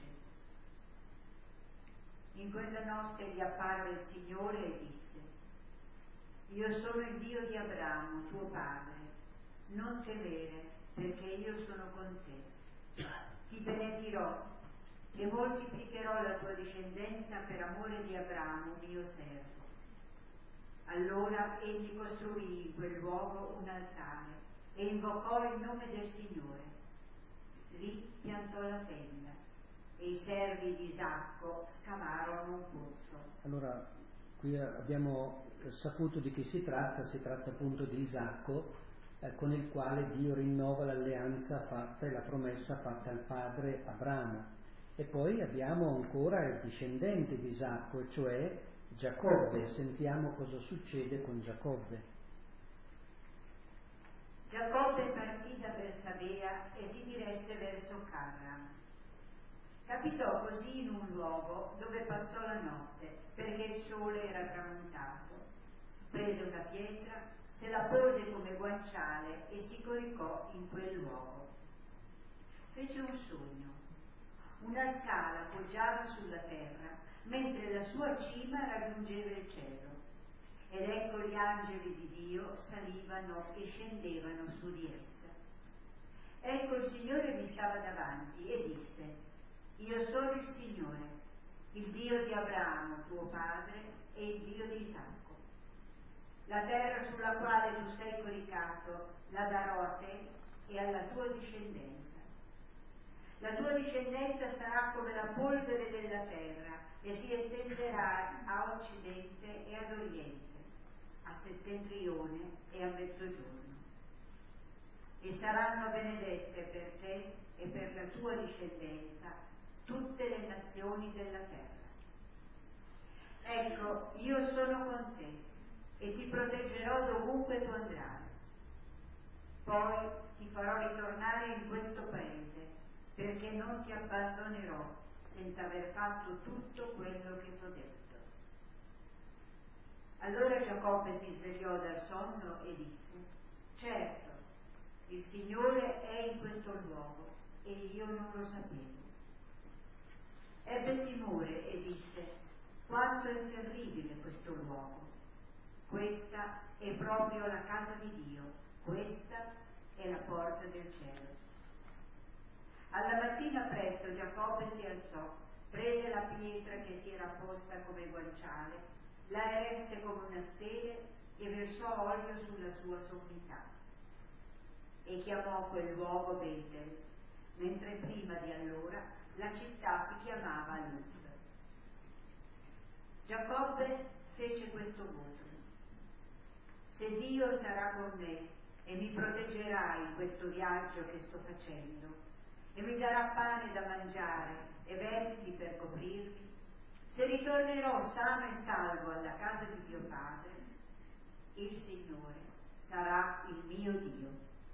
S1: In quella notte gli apparve il Signore e disse: io sono il Dio di Abramo, tuo padre. Non temere, perché io sono con te. Ti benedirò e moltiplicherò la tua discendenza per amore di Abramo, mio servo. Allora egli costruì in quel luogo un altare e invocò il nome del Signore. Lì piantò la tenda e i servi di Isacco scavarono un pozzo.
S2: Allora, qui abbiamo saputo di chi si tratta appunto di Isacco, con il quale Dio rinnova l'alleanza fatta e la promessa fatta al padre Abramo. E poi abbiamo ancora il discendente di Isacco, cioè Giacobbe. Sentiamo cosa succede con Giacobbe.
S1: Giacobbe partì da Bersabea e si diresse verso Carran. Capitò così in un luogo dove passò la notte, perché il sole era tramontato. Prese una pietra, se la pose come guanciale e si coricò in quel luogo. Fece un sogno. Una scala poggiava sulla terra, mentre la sua cima raggiungeva il cielo. Ed ecco gli angeli di Dio salivano e scendevano su di essa. Ecco il Signore mi stava davanti e disse: io sono il Signore, il Dio di Abramo, tuo padre, e il Dio di Isacco. La terra sulla quale tu sei coricato la darò a te e alla tua discendenza. La tua discendenza sarà come la polvere della terra e si estenderà a occidente e ad oriente, a settentrione e a mezzogiorno. E saranno benedette per te e per la tua discendenza tutte le nazioni della terra. Ecco, io sono con te e ti proteggerò dovunque tu andrai. Poi ti farò ritornare in questo paese, perché non ti abbandonerò senza aver fatto tutto quello che t'ho detto. Allora Giacobbe si svegliò dal sonno e disse: certo, il Signore è in questo luogo e io non lo sapevo. Ebbe timore e disse: quanto è terribile questo luogo. Questa è proprio la casa di Dio, questa è la porta del cielo. Alla mattina presto Giacobbe si alzò, prese la pietra che si era posta come guanciale, la eresse come una stele e versò olio sulla sua sommità. E chiamò quel luogo Betel, mentre prima di allora la città si chiamava Luz. Giacobbe fece questo voto: se Dio sarà con me e mi proteggerà in questo viaggio che sto facendo, e mi darà pane da mangiare e vesti per coprirmi, se ritornerò sano e salvo alla casa di mio padre, il Signore sarà il mio Dio.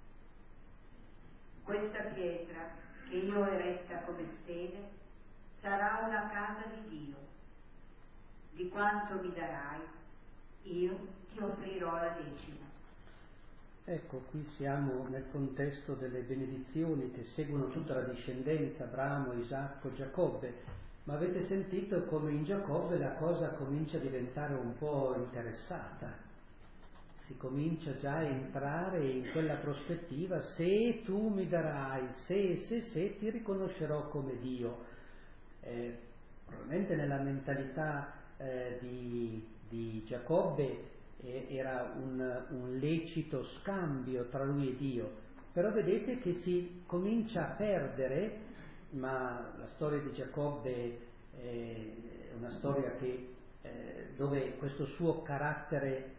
S1: Questa pietra che io ho eretta come stele sarà una casa di Dio. Di quanto mi darai, io ti offrirò la decima.
S2: Ecco, qui siamo nel contesto delle benedizioni che seguono tutta la discendenza, Abramo, Isacco, Giacobbe, ma avete sentito come in Giacobbe la cosa comincia a diventare un po' interessata. si comincia già a entrare in quella prospettiva: se tu mi darai, se ti riconoscerò come Dio. Probabilmente nella mentalità di Giacobbe era un lecito scambio tra lui e Dio, però vedete che si comincia a perdere, ma la storia di Giacobbe è una storia dove questo suo carattere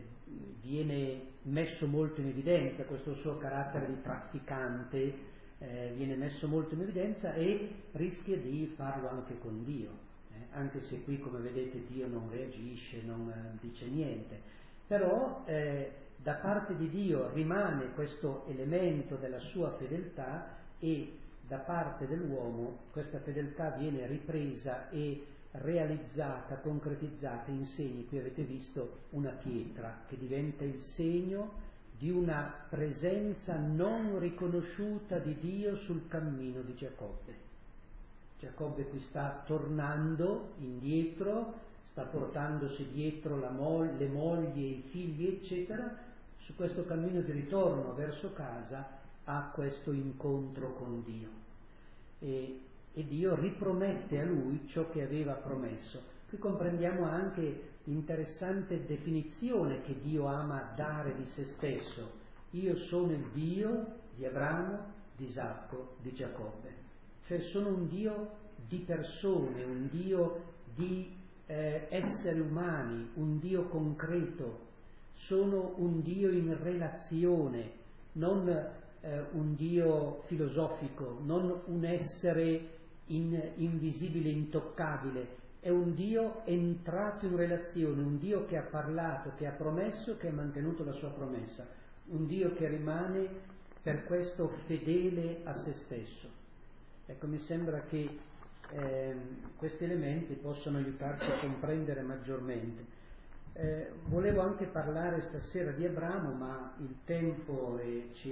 S2: viene messo molto in evidenza, questo suo carattere di trafficante viene messo molto in evidenza, e rischia di farlo anche con Dio. Anche se qui, come vedete, Dio non reagisce, non dice niente, però da parte di Dio rimane questo elemento della sua fedeltà, e da parte dell'uomo questa fedeltà viene ripresa e realizzata, concretizzata in segni. Qui avete visto una pietra che diventa il segno di una presenza non riconosciuta di Dio sul cammino di Giacobbe. Giacobbe qui sta tornando indietro, sta portandosi dietro le mogli e i figli, eccetera. Su questo cammino di ritorno verso casa ha questo incontro con Dio, e Dio ripromette a lui ciò che aveva promesso. Qui comprendiamo anche l'interessante definizione che Dio ama dare di se stesso: io sono il Dio di Abramo, di Isacco, di Giacobbe. Cioè sono un Dio di persone, un Dio di esseri umani, un Dio concreto, sono un Dio in relazione, non un Dio filosofico, non un essere invisibile, intoccabile, è un Dio entrato in relazione, un Dio che ha parlato, che ha promesso, che ha mantenuto la sua promessa, un Dio che rimane per questo fedele a se stesso. Ecco, mi sembra che questi elementi possano aiutarci a comprendere maggiormente. Volevo anche parlare stasera di Abramo, ma il tempo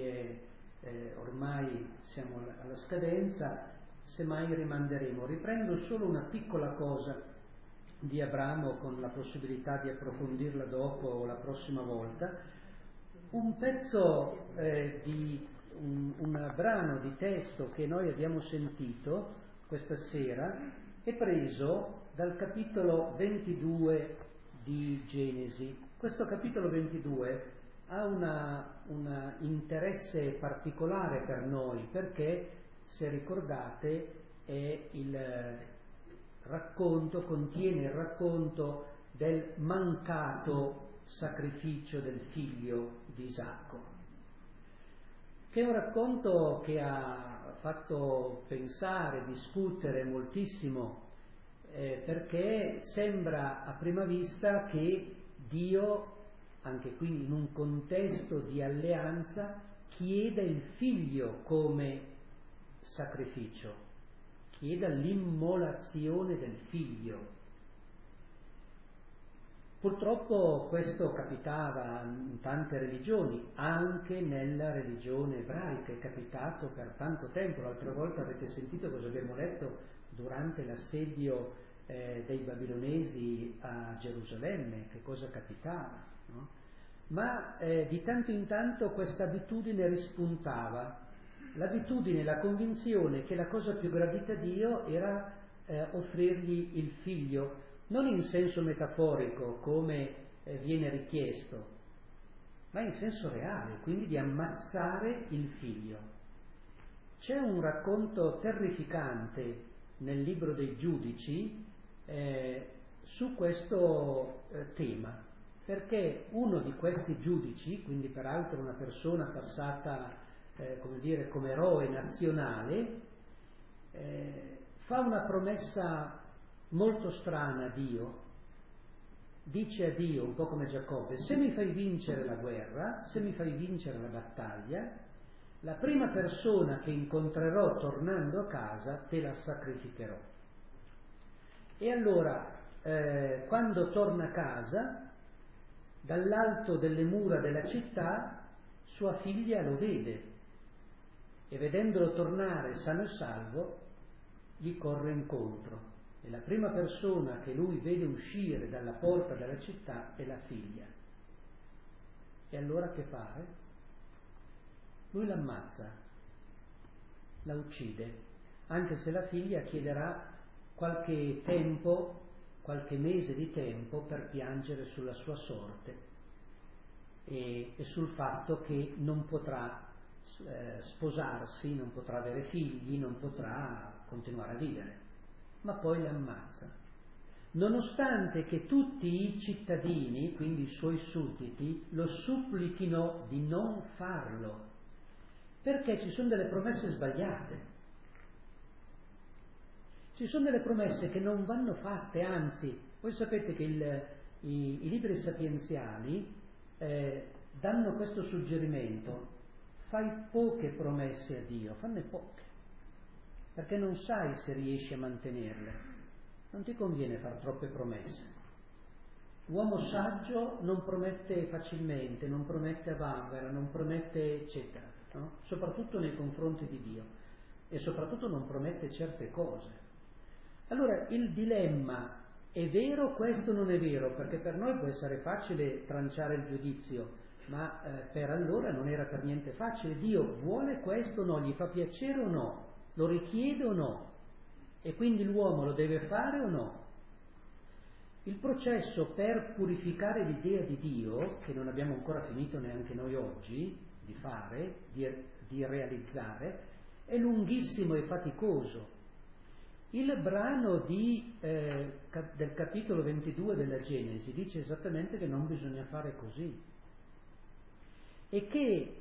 S2: ormai siamo alla scadenza, semmai rimanderemo. Riprendo solo una piccola cosa di Abramo, con la possibilità di approfondirla dopo o la prossima volta. Un pezzo un brano di testo che noi abbiamo sentito questa sera è preso dal capitolo 22 di Genesi. Questo capitolo 22 ha un interesse particolare per noi, perché, se ricordate, contiene il racconto del mancato sacrificio del figlio di Isacco, che è un racconto che ha fatto pensare, discutere moltissimo, perché sembra a prima vista che Dio, anche qui in un contesto di alleanza, chieda il figlio come sacrificio, chieda l'immolazione del figlio. Purtroppo questo capitava in tante religioni, anche nella religione ebraica è capitato per tanto tempo. L'altra volta avete sentito cosa abbiamo letto durante l'assedio dei babilonesi a Gerusalemme, che cosa capitava, no? Ma di tanto in tanto questa abitudine rispuntava, l'abitudine, la convinzione che la cosa più gradita a Dio era offrirgli il figlio, non in senso metaforico come viene richiesto, ma in senso reale, quindi di ammazzare il figlio. C'è un racconto terrificante nel libro dei Giudici su questo tema, perché uno di questi giudici, quindi peraltro una persona passata come eroe nazionale, fa una promessa molto strana a Dio. Dice a Dio, un po' come Giacobbe: se mi fai vincere la guerra, se mi fai vincere la battaglia, la prima persona che incontrerò tornando a casa te la sacrificherò. E allora quando torna a casa, dall'alto delle mura della città sua figlia lo vede, e vedendolo tornare sano e salvo gli corre incontro, e la prima persona che lui vede uscire dalla porta della città è la figlia. E allora che fare? Lui l'ammazza, la uccide, anche se la figlia chiederà qualche tempo, qualche mese di tempo per piangere sulla sua sorte e sul fatto che non potrà sposarsi, non potrà avere figli, non potrà continuare a vivere, ma poi l'ammazza. Nonostante che tutti i cittadini, quindi i suoi sudditi, lo supplichino di non farlo, perché ci sono delle promesse sbagliate. Ci sono delle promesse che non vanno fatte, anzi, voi sapete che i libri sapienziali danno questo suggerimento: fai poche promesse a Dio, fanne poche, perché non sai se riesci a mantenerle. Non ti conviene fare troppe promesse. L'uomo saggio non promette facilmente, non promette a vanvera, non promette eccetera, no? Soprattutto nei confronti di Dio, e soprattutto non promette certe cose. Allora il dilemma: è vero questo, non è vero? Perché per noi può essere facile tranciare il giudizio, ma per allora non era per niente facile. Dio vuole questo o no? Gli fa piacere o no? Lo richiede o no? E quindi l'uomo lo deve fare o no? Il processo per purificare l'idea di Dio, che non abbiamo ancora finito neanche noi oggi di fare, di realizzare, è lunghissimo e faticoso. Il brano del capitolo 22 della Genesi dice esattamente che non bisogna fare così, e che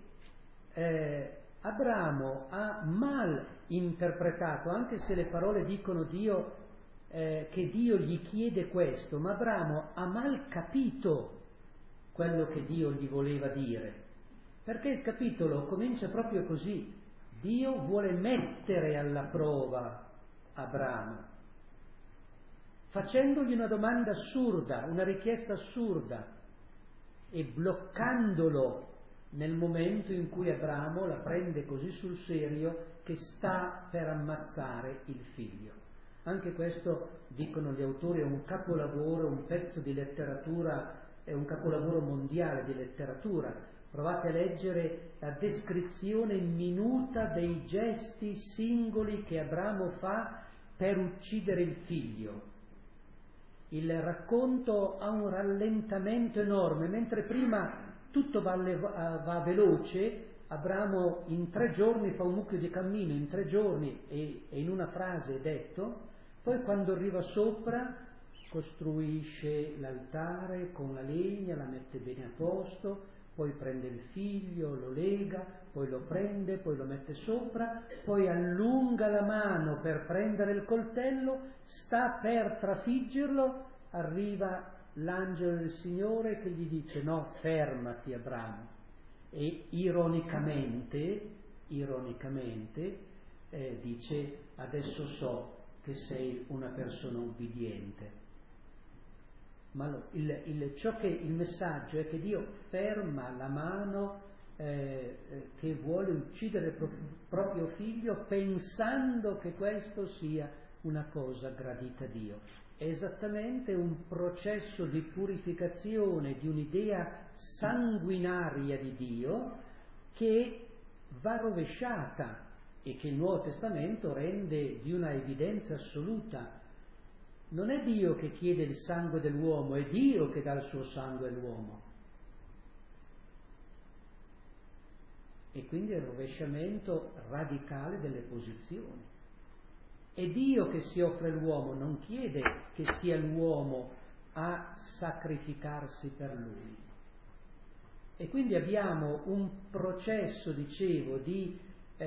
S2: Abramo ha mal interpretato, anche se le parole dicono che Dio gli chiede questo, ma Abramo ha mal capito quello che Dio gli voleva dire, perché il capitolo comincia proprio così: Dio vuole mettere alla prova Abramo, facendogli una domanda assurda, una richiesta assurda, e bloccandolo nel momento in cui Abramo la prende così sul serio che sta per ammazzare il figlio. Anche questo, dicono gli autori, è un capolavoro, un pezzo di letteratura, è un capolavoro mondiale di letteratura. Provate a leggere la descrizione minuta dei gesti singoli che Abramo fa per uccidere il figlio. Il racconto ha un rallentamento enorme, mentre prima tutto va veloce. Abramo in 3 giorni fa un mucchio di cammino, in 3 giorni e in una frase è detto. Poi quando arriva sopra costruisce l'altare con la legna, la mette bene a posto, poi prende il figlio, lo lega, poi lo prende, poi lo mette sopra, poi allunga la mano per prendere il coltello, sta per trafiggerlo, arriva l'angelo del Signore che gli dice: no, fermati Abramo. E ironicamente dice: adesso so che sei una persona ubbidiente. Ma il messaggio è che Dio ferma la mano che vuole uccidere il proprio figlio, pensando che questo sia una cosa gradita a Dio. È esattamente un processo di purificazione di un'idea sanguinaria di Dio che va rovesciata e che il Nuovo Testamento rende di una evidenza assoluta. Non è Dio che chiede il sangue dell'uomo, è Dio che dà il suo sangue all'uomo. E quindi è il rovesciamento radicale delle posizioni. È Dio che si offre all'uomo, non chiede che sia l'uomo a sacrificarsi per Lui. E quindi abbiamo un processo, dicevo, di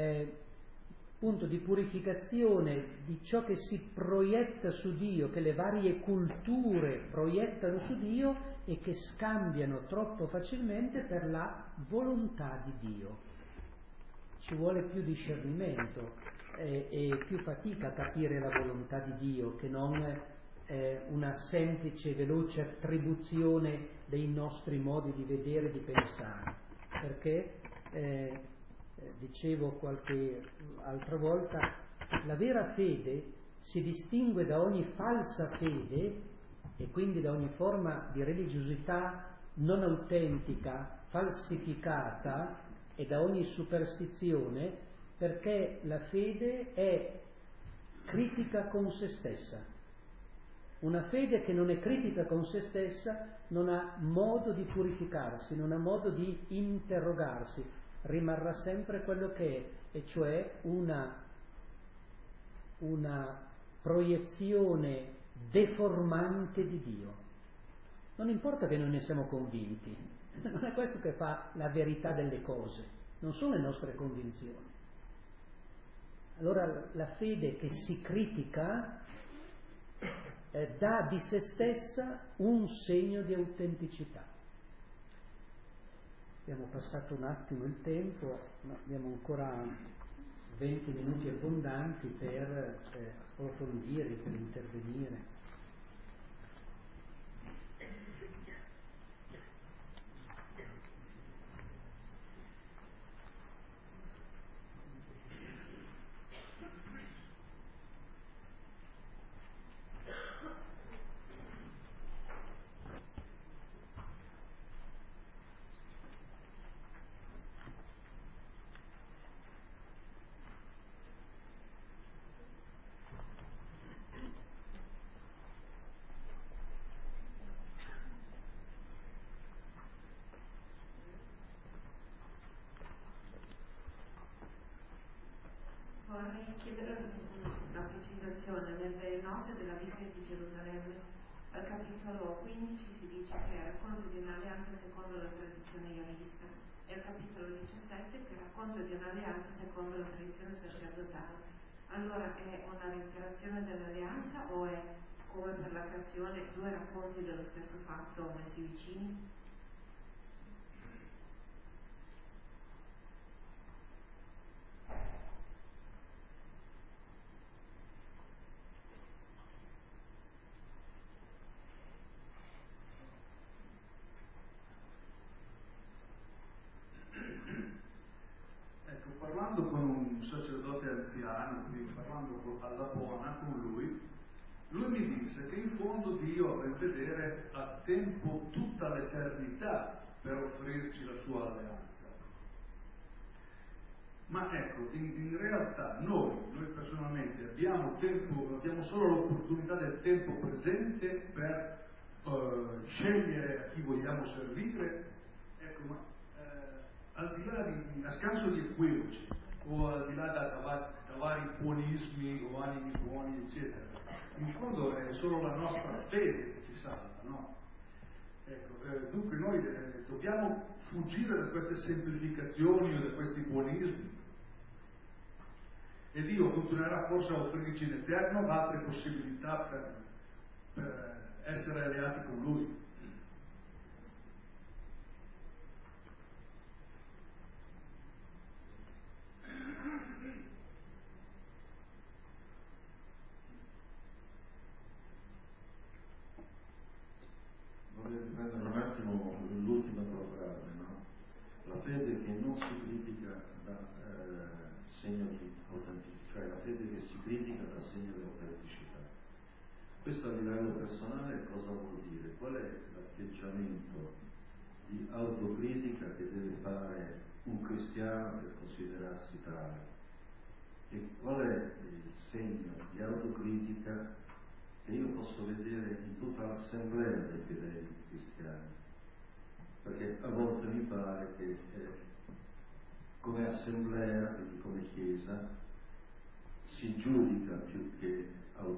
S2: purificazione di ciò che si proietta su Dio, che le varie culture proiettano su Dio e che scambiano troppo facilmente per la volontà di Dio. Ci vuole più discernimento e più fatica a capire la volontà di Dio che non una semplice, veloce attribuzione dei nostri modi di vedere e di pensare. Perché dicevo qualche altra volta, la vera fede si distingue da ogni falsa fede e quindi da ogni forma di religiosità non autentica, falsificata e da ogni superstizione, perché la fede è critica con se stessa. Una fede che non è critica con se stessa non ha modo di purificarsi, non ha modo di interrogarsi, rimarrà sempre quello che è, e cioè una proiezione deformante di Dio. Non importa che noi ne siamo convinti, non è questo che fa la verità delle cose, non sono le nostre convinzioni. Allora la fede che si critica dà di se stessa un segno di autenticità. Abbiamo passato un attimo il tempo, ma abbiamo ancora 20 minuti abbondanti per approfondire, per intervenire.
S3: Vorrei chiedere una precisazione. Nelle note della Bibbia di Gerusalemme, al capitolo 15 si dice che è racconto di un'alleanza secondo la tradizione ionista, e al capitolo 17 che è racconto di un'alleanza secondo la tradizione sacerdotale. Allora è una reiterazione dell'alleanza o è, come per la creazione, due racconti dello stesso fatto messi vicini?
S4: Ecco, parlando con un sacerdote anziano, quindi parlando alla buona con lui mi disse che in fondo Dio a ben vedere ha tempo tutta l'eternità per offrirci la sua alleanza. Ma ecco, in realtà noi personalmente abbiamo solo l'opportunità del tempo presente per scegliere a chi vogliamo servire. Ecco, ma al di là a scanso di equivoci, o al di là da vari buonismi o animi buoni, eccetera, in fondo è solo la nostra fede che ci salva, no? Ecco, dunque noi dobbiamo fuggire da queste semplificazioni o da questi buonismi, e Dio continuerà forse a offrirci in eterno altre possibilità per essere alleati con Lui.
S5: Vorrei riprendere un attimo l'ultima tua frase, no? La fede che non si critica da segno di autenticità, cioè la fede che si critica da segno di autenticità. Questo a livello personale cosa vuol dire? Qual è l'atteggiamento di autocritica che deve fare un cristiano per considerarsi tale? E qual è il segno di autocritica che io posso vedere in tutta l'assemblea dei fedeli cristiani? Perché a volte mi pare che come assemblea, quindi come chiesa, si giudica più che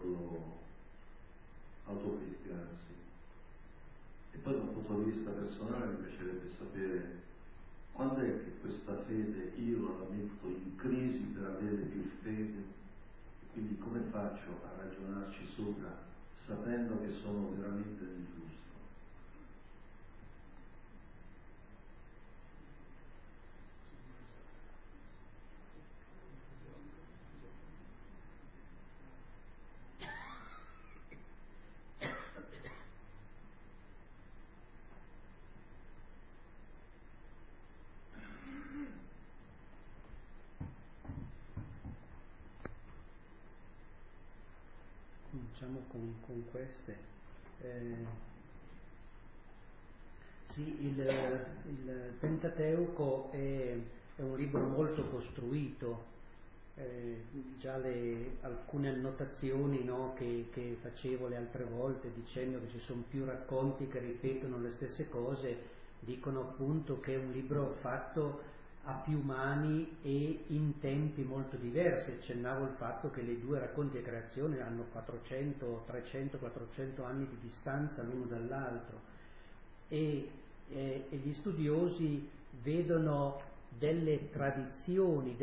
S5: autocriticarsi. E poi da un punto di vista personale mi piacerebbe sapere quando è che questa fede io la metto in crisi per avere più fede, e quindi come faccio a ragionarci sopra sapendo che sono veramente ingiusto.
S2: Cominciamo con queste. Sì, il Pentateuco è un libro molto costruito, già alcune annotazioni, no, che facevo le altre volte dicendo che ci sono più racconti che ripetono le stesse cose, dicono appunto che è un libro fatto a più mani e in tempi molto diversi. Accennavo il fatto che i due racconti di creazione hanno 400, 300, 400 anni di distanza l'uno dall'altro, e gli studiosi vedono delle tradizioni,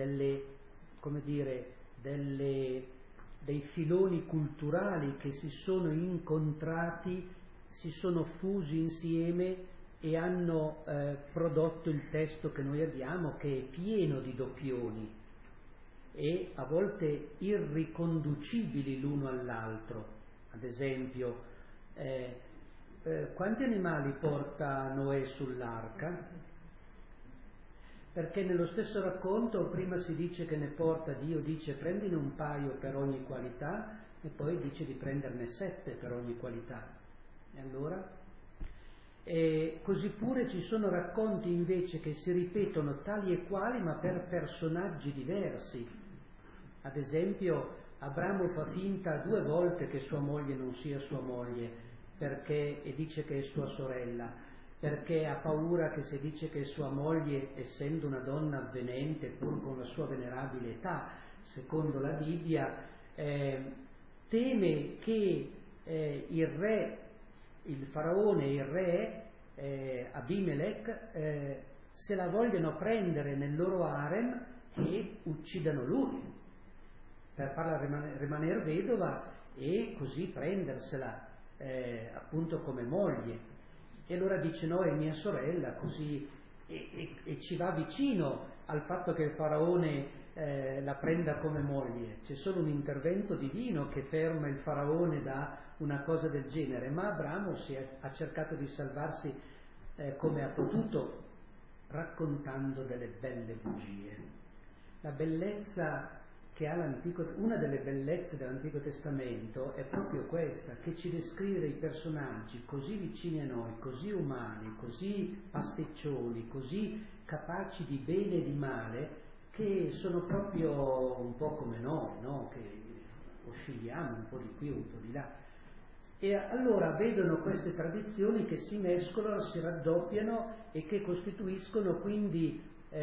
S2: dei filoni culturali che si sono incontrati, si sono fusi insieme e hanno prodotto il testo che noi abbiamo, che è pieno di doppioni e a volte irriconducibili l'uno all'altro. Ad esempio, quanti animali porta Noè sull'arca? Perché nello stesso racconto prima si dice che ne porta, Dio dice prendine un paio per ogni qualità, e poi dice di prenderne 7 per ogni qualità. E allora? Così pure ci sono racconti invece che si ripetono tali e quali ma per personaggi diversi. Ad esempio Abramo fa finta 2 volte che sua moglie non sia sua moglie, e dice che è sua sorella, perché ha paura che se dice che è sua moglie, essendo una donna avvenente pur con la sua venerabile età, secondo la Bibbia, teme che il faraone e il re Abimelech se la vogliono prendere nel loro harem e uccidano lui per farla rimanere vedova e così prendersela appunto come moglie. E allora dice no, è mia sorella, così, e ci va vicino al fatto che il faraone la prenda come moglie. C'è solo un intervento divino che ferma il faraone da una cosa del genere, ma Abramo ha cercato di salvarsi come ha potuto, raccontando delle belle bugie. La bellezza che ha una delle bellezze dell'Antico Testamento è proprio questa, che ci descrive dei personaggi così vicini a noi, così umani, così pasticcioni, così capaci di bene e di male, che sono proprio un po' come noi, no? Che oscilliamo un po' di qui, un po' di là. E allora vedono queste tradizioni che si mescolano, si raddoppiano e che costituiscono quindi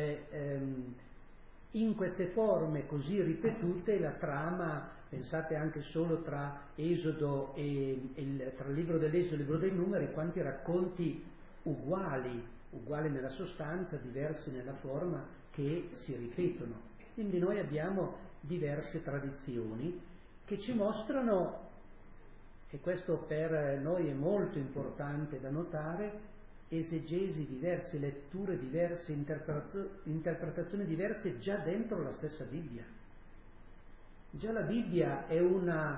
S2: in queste forme così ripetute la trama. Pensate anche solo tra Esodo tra il libro dell'Esodo e il libro dei Numeri, quanti racconti uguali nella sostanza, diversi nella forma, che si ripetono. Quindi noi abbiamo diverse tradizioni che ci mostrano, e questo per noi è molto importante da notare, esegesi diverse, letture diverse, interpretazioni diverse già dentro la stessa Bibbia. Già la Bibbia è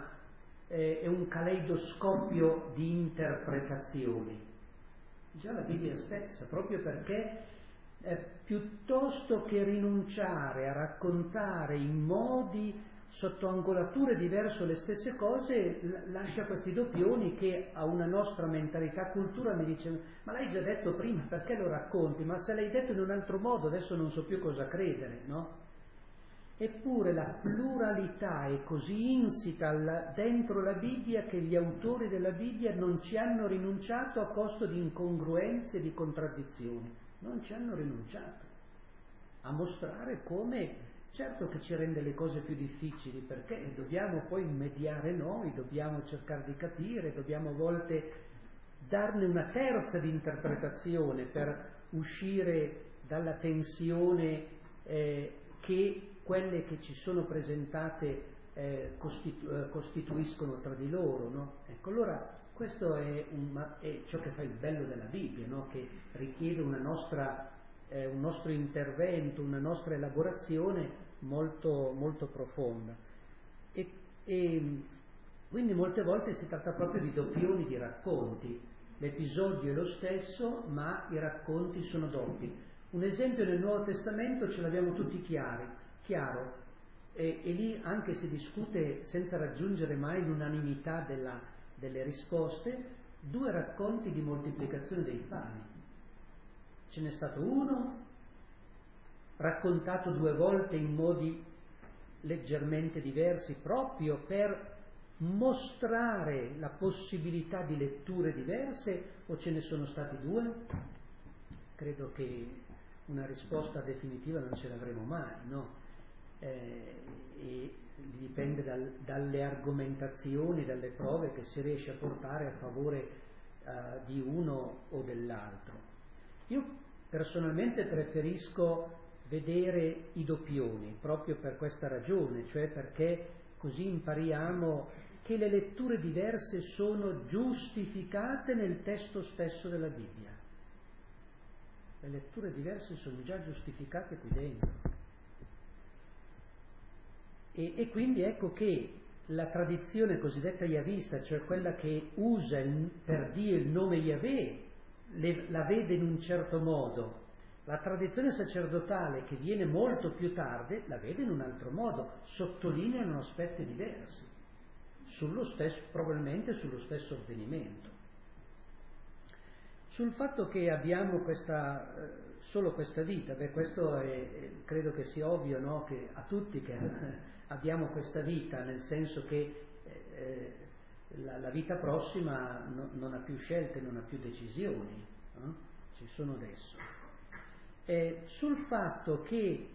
S2: un caleidoscopio di interpretazioni, già la Bibbia stessa, proprio perché piuttosto che rinunciare a raccontare in modi, sotto angolature diverse le stesse cose, lascia questi doppioni che a una nostra mentalità, cultura mi dice ma l'hai già detto prima, perché lo racconti? Ma se l'hai detto in un altro modo adesso non so più cosa credere, no? Eppure la pluralità è così insita dentro la Bibbia che gli autori della Bibbia non ci hanno rinunciato a costo di incongruenze e di contraddizioni, non ci hanno rinunciato a mostrare come. Certo che ci rende le cose più difficili, perché dobbiamo poi mediare noi, dobbiamo cercare di capire, dobbiamo a volte darne una terza di interpretazione per uscire dalla tensione che quelle che ci sono presentate costituiscono tra di loro, no? Ecco, allora questo è ciò che fa il bello della Bibbia, no? Che richiede un nostro intervento, una nostra elaborazione molto, molto profonda. E quindi molte volte si tratta proprio di doppioni di racconti. L'episodio è lo stesso, ma i racconti sono doppi. Un esempio nel Nuovo Testamento ce l'abbiamo tutti chiaro, e lì anche si discute senza raggiungere mai l'unanimità delle risposte, 2 racconti di moltiplicazione dei pani. Ce n'è stato uno, raccontato 2 volte in modi leggermente diversi, proprio per mostrare la possibilità di letture diverse, o ce ne sono stati 2? Credo che una risposta definitiva non ce l'avremo mai, no? E dipende dalle argomentazioni, dalle prove che si riesce a portare a favore di uno o dell'altro. Io personalmente preferisco vedere i doppioni, proprio per questa ragione, cioè perché così impariamo che le letture diverse sono giustificate nel testo stesso della Bibbia. Le letture diverse sono già giustificate qui dentro. E quindi ecco che la tradizione cosiddetta yavista, cioè quella che usa per Dio il nome Yahweh, la vede in un certo modo. La tradizione sacerdotale, che viene molto più tardi, la vede in un altro modo, sottolineano aspetti diversi, probabilmente sullo stesso avvenimento. Sul fatto che abbiamo solo questa vita, questo credo che sia ovvio, no? Che a tutti che abbiamo questa vita, nel senso che la vita prossima non ha più scelte, non ha più decisioni, no? Ci sono adesso. Sul fatto che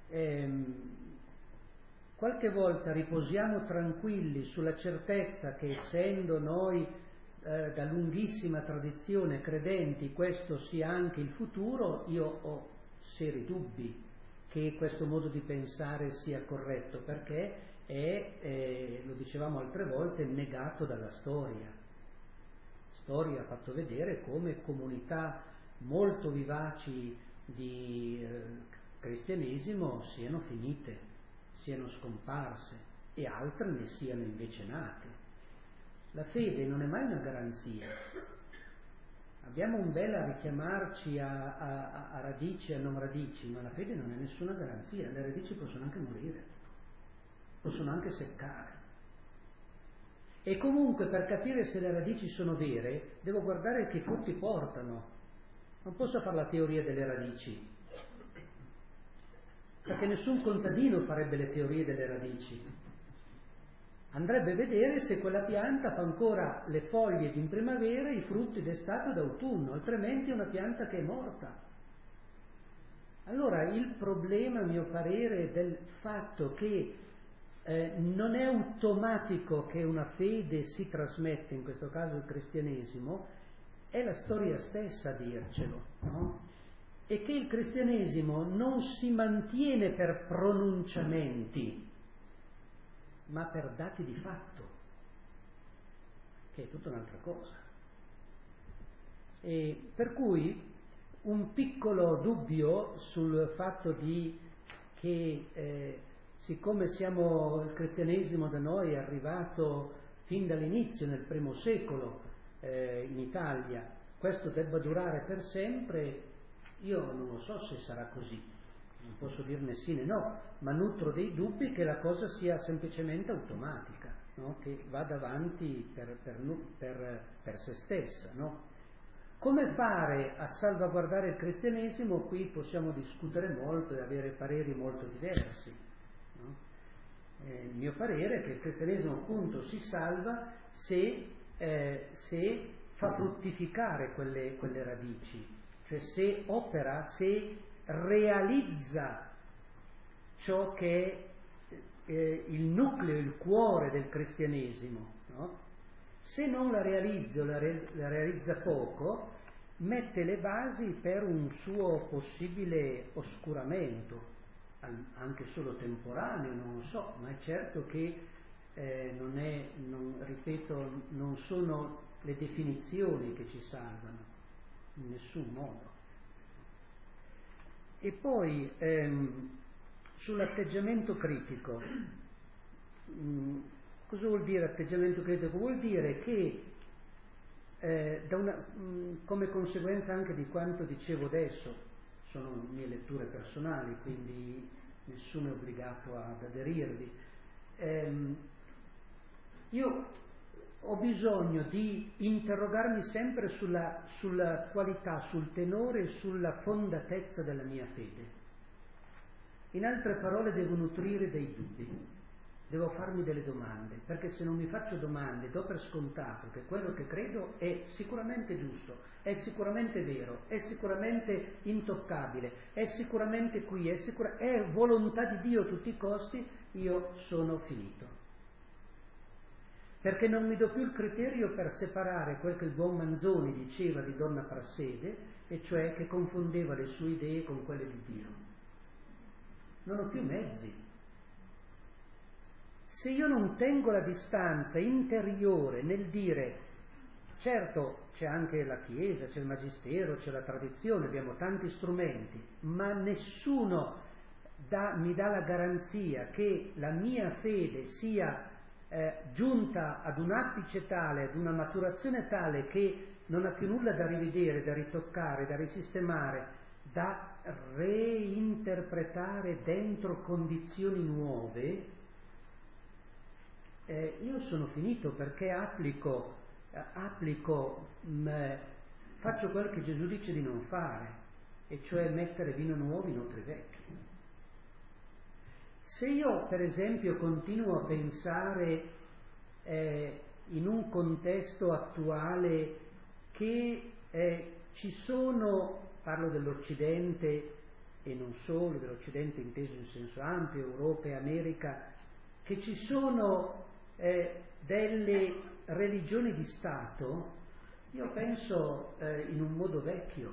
S2: qualche volta riposiamo tranquilli sulla certezza che, essendo noi da lunghissima tradizione credenti, questo sia anche il futuro, io ho seri dubbi che questo modo di pensare sia corretto, perché lo dicevamo altre volte, negato dalla storia. La storia ha fatto vedere come comunità molto vivaci di cristianesimo siano finite, siano scomparse, e altre ne siano invece nate. La fede non è mai una garanzia. Abbiamo un bel a richiamarci a radici e a non radici, ma la fede non è nessuna garanzia. Le radici possono anche morire, possono anche seccare. E comunque, per capire se le radici sono vere, devo guardare che frutti portano. Non posso fare la teoria delle radici, perché nessun contadino farebbe le teorie delle radici. Andrebbe a vedere se quella pianta fa ancora le foglie in primavera e i frutti d'estate o d'autunno, altrimenti è una pianta che è morta. Allora il problema, a mio parere, del fatto che non è automatico che una fede si trasmette, in questo caso il cristianesimo, è la storia stessa a dircelo, no? E che il cristianesimo non si mantiene per pronunciamenti, ma per dati di fatto, che è tutta un'altra cosa. E per cui un piccolo dubbio sul fatto che siccome il cristianesimo da noi è arrivato fin dall'inizio, nel primo secolo in Italia, questo debba durare per sempre, io non lo so se sarà così. Non posso dirne sì né no, ma nutro dei dubbi che la cosa sia semplicemente automatica, no? Che vada avanti per se stessa, no? Come fare a salvaguardare il cristianesimo? Qui possiamo discutere molto e avere pareri molto diversi, no? Il mio parere è che il cristianesimo appunto si salva se fa fruttificare quelle radici, cioè se opera, se realizza ciò che è il nucleo, il cuore del cristianesimo, no? Se non la realizza o la realizza poco, mette le basi per un suo possibile oscuramento, anche solo temporaneo, non lo so, ma è certo che non sono le definizioni che ci salvano, in nessun modo. E poi sull'atteggiamento critico, cosa vuol dire atteggiamento critico? Vuol dire che come conseguenza anche di quanto dicevo adesso, sono mie letture personali, quindi nessuno è obbligato ad aderirvi, io ho bisogno di interrogarmi sempre sulla qualità, sul tenore e sulla fondatezza della mia fede. In altre parole, devo nutrire dei dubbi, devo farmi delle domande, perché se non mi faccio domande, do per scontato che quello che credo è sicuramente giusto, è sicuramente vero, è sicuramente intoccabile, è sicuramente qui, è volontà di Dio a tutti i costi, io sono finito. Perché non mi do più il criterio per separare quel che il buon Manzoni diceva di Donna Prassede, e cioè che confondeva le sue idee con quelle di Dio. Non ho più mezzi. Se io non tengo la distanza interiore nel dire, certo c'è anche la Chiesa, c'è il Magistero, c'è la tradizione, abbiamo tanti strumenti, ma nessuno mi dà la garanzia che la mia fede sia giunta ad un apice tale, ad una maturazione tale che non ha più nulla da rivedere, da ritoccare, da risistemare, da reinterpretare dentro condizioni nuove, io sono finito, perché faccio quel che Gesù dice di non fare, e cioè mettere vino nuovo in otri vecchi. Se io, per esempio, continuo a pensare in un contesto attuale che ci sono, parlo dell'Occidente e non solo, dell'Occidente inteso in senso ampio, Europa e America, che ci sono delle religioni di Stato, io penso in un modo vecchio,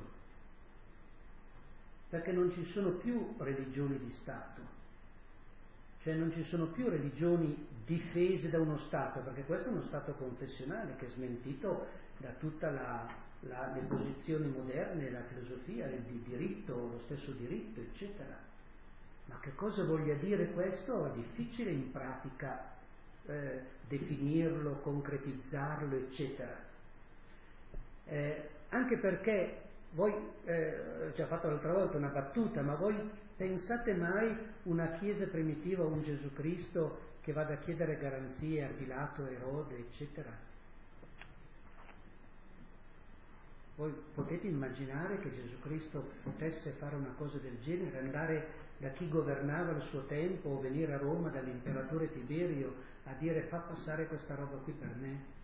S2: perché non ci sono più religioni di Stato. Cioè non ci sono più religioni difese da uno Stato, perché questo è uno Stato confessionale che è smentito da tutte le posizioni moderne, la filosofia, il diritto, lo stesso diritto, eccetera. Ma che cosa voglia dire questo? È difficile in pratica definirlo, concretizzarlo, eccetera. Anche perché voi, ci ha fatto l'altra volta una battuta, ma voi pensate mai una Chiesa primitiva o un Gesù Cristo che vada a chiedere garanzie a Pilato, Erode, eccetera? Voi potete immaginare che Gesù Cristo potesse fare una cosa del genere, andare da chi governava il suo tempo o venire a Roma dall'imperatore Tiberio a dire fa passare questa roba qui per me?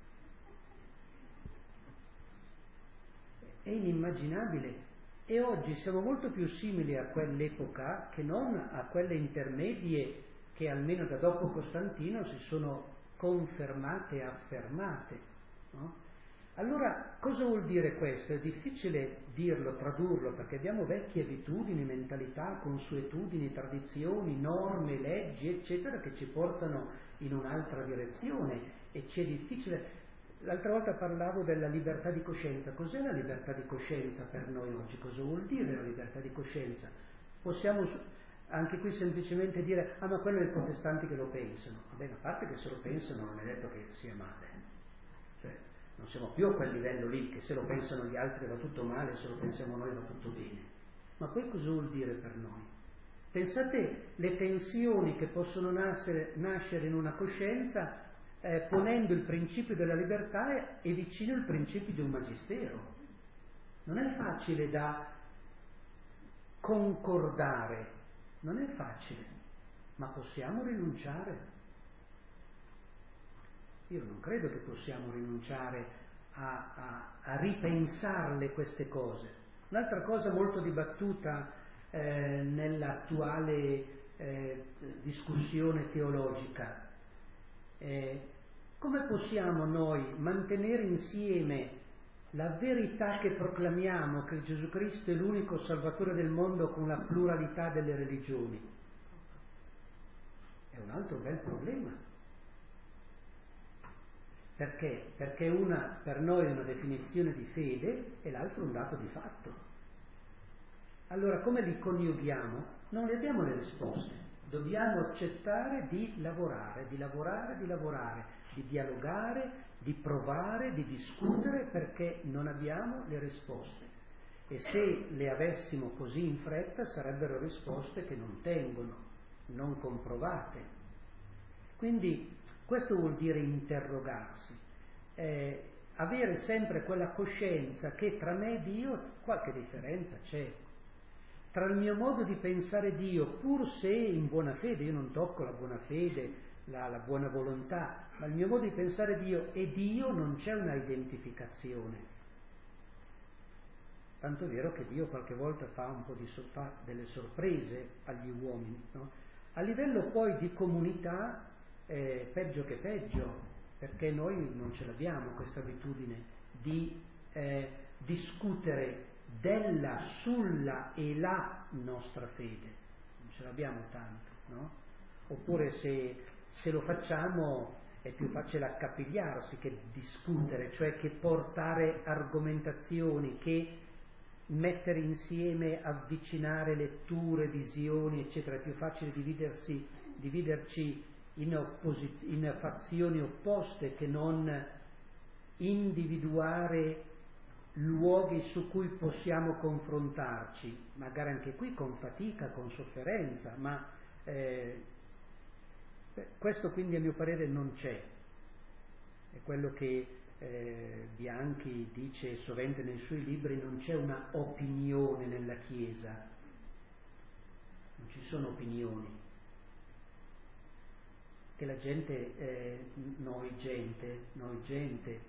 S2: È inimmaginabile. E oggi siamo molto più simili a quell'epoca che non a quelle intermedie che almeno da dopo Costantino si sono confermate e affermate, no? Allora, cosa vuol dire questo? È difficile dirlo, tradurlo, perché abbiamo vecchie abitudini, mentalità, consuetudini, tradizioni, norme, leggi, eccetera, che ci portano in un'altra direzione, e ci è difficile. L'altra volta parlavo della libertà di coscienza. Cos'è la libertà di coscienza per noi oggi? Cosa vuol dire la libertà di coscienza? Possiamo anche qui semplicemente dire ma quello è i protestanti che lo pensano. Va bene, a parte che se lo pensano non è detto che sia male. Cioè, non siamo più a quel livello lì, che se lo pensano gli altri va tutto male, se lo pensiamo noi va tutto bene. Ma poi cosa vuol dire per noi? Pensate le tensioni che possono nascere in una coscienza ponendo il principio della libertà e vicino il principio di un magistero. Non è facile da concordare, non è facile, ma possiamo rinunciare. Io non credo che possiamo rinunciare a ripensarle queste cose. Un'altra cosa molto dibattuta nell'attuale discussione teologica: come possiamo noi mantenere insieme la verità che proclamiamo, che Gesù Cristo è l'unico Salvatore del mondo, con la pluralità delle religioni? È un altro bel problema. Perché? Perché una per noi è una definizione di fede e l'altro un dato di fatto. Allora come li coniughiamo? Non le abbiamo le risposte. Dobbiamo accettare di lavorare, di dialogare, di provare, di discutere, perché non abbiamo le risposte. E se le avessimo così in fretta sarebbero risposte che non tengono, non comprovate. Quindi Questo vuol dire interrogarsi, avere sempre quella coscienza che tra me e Dio qualche differenza c'è. Tra il mio modo di pensare Dio, pur se in buona fede, io non tocco la buona fede, la buona volontà, ma il mio modo di pensare Dio e Dio non c'è una identificazione. Tanto è vero che Dio qualche volta fa un po' fa delle sorprese agli uomini, no? A livello poi di comunità, peggio che peggio, perché noi non ce l'abbiamo questa abitudine di discutere della, sulla e la nostra fede, non ce l'abbiamo tanto, no? Oppure se lo facciamo è più facile accapigliarsi che discutere, cioè che portare argomentazioni, che mettere insieme, avvicinare letture, visioni, eccetera. È più facile dividerci in fazioni opposte che non individuare luoghi su cui possiamo confrontarci, magari anche qui con fatica, con sofferenza, ma questo quindi a mio parere non c'è. È quello che Bianchi dice sovente nei suoi libri: non c'è una opinione nella Chiesa, non ci sono opinioni, che la gente, noi gente,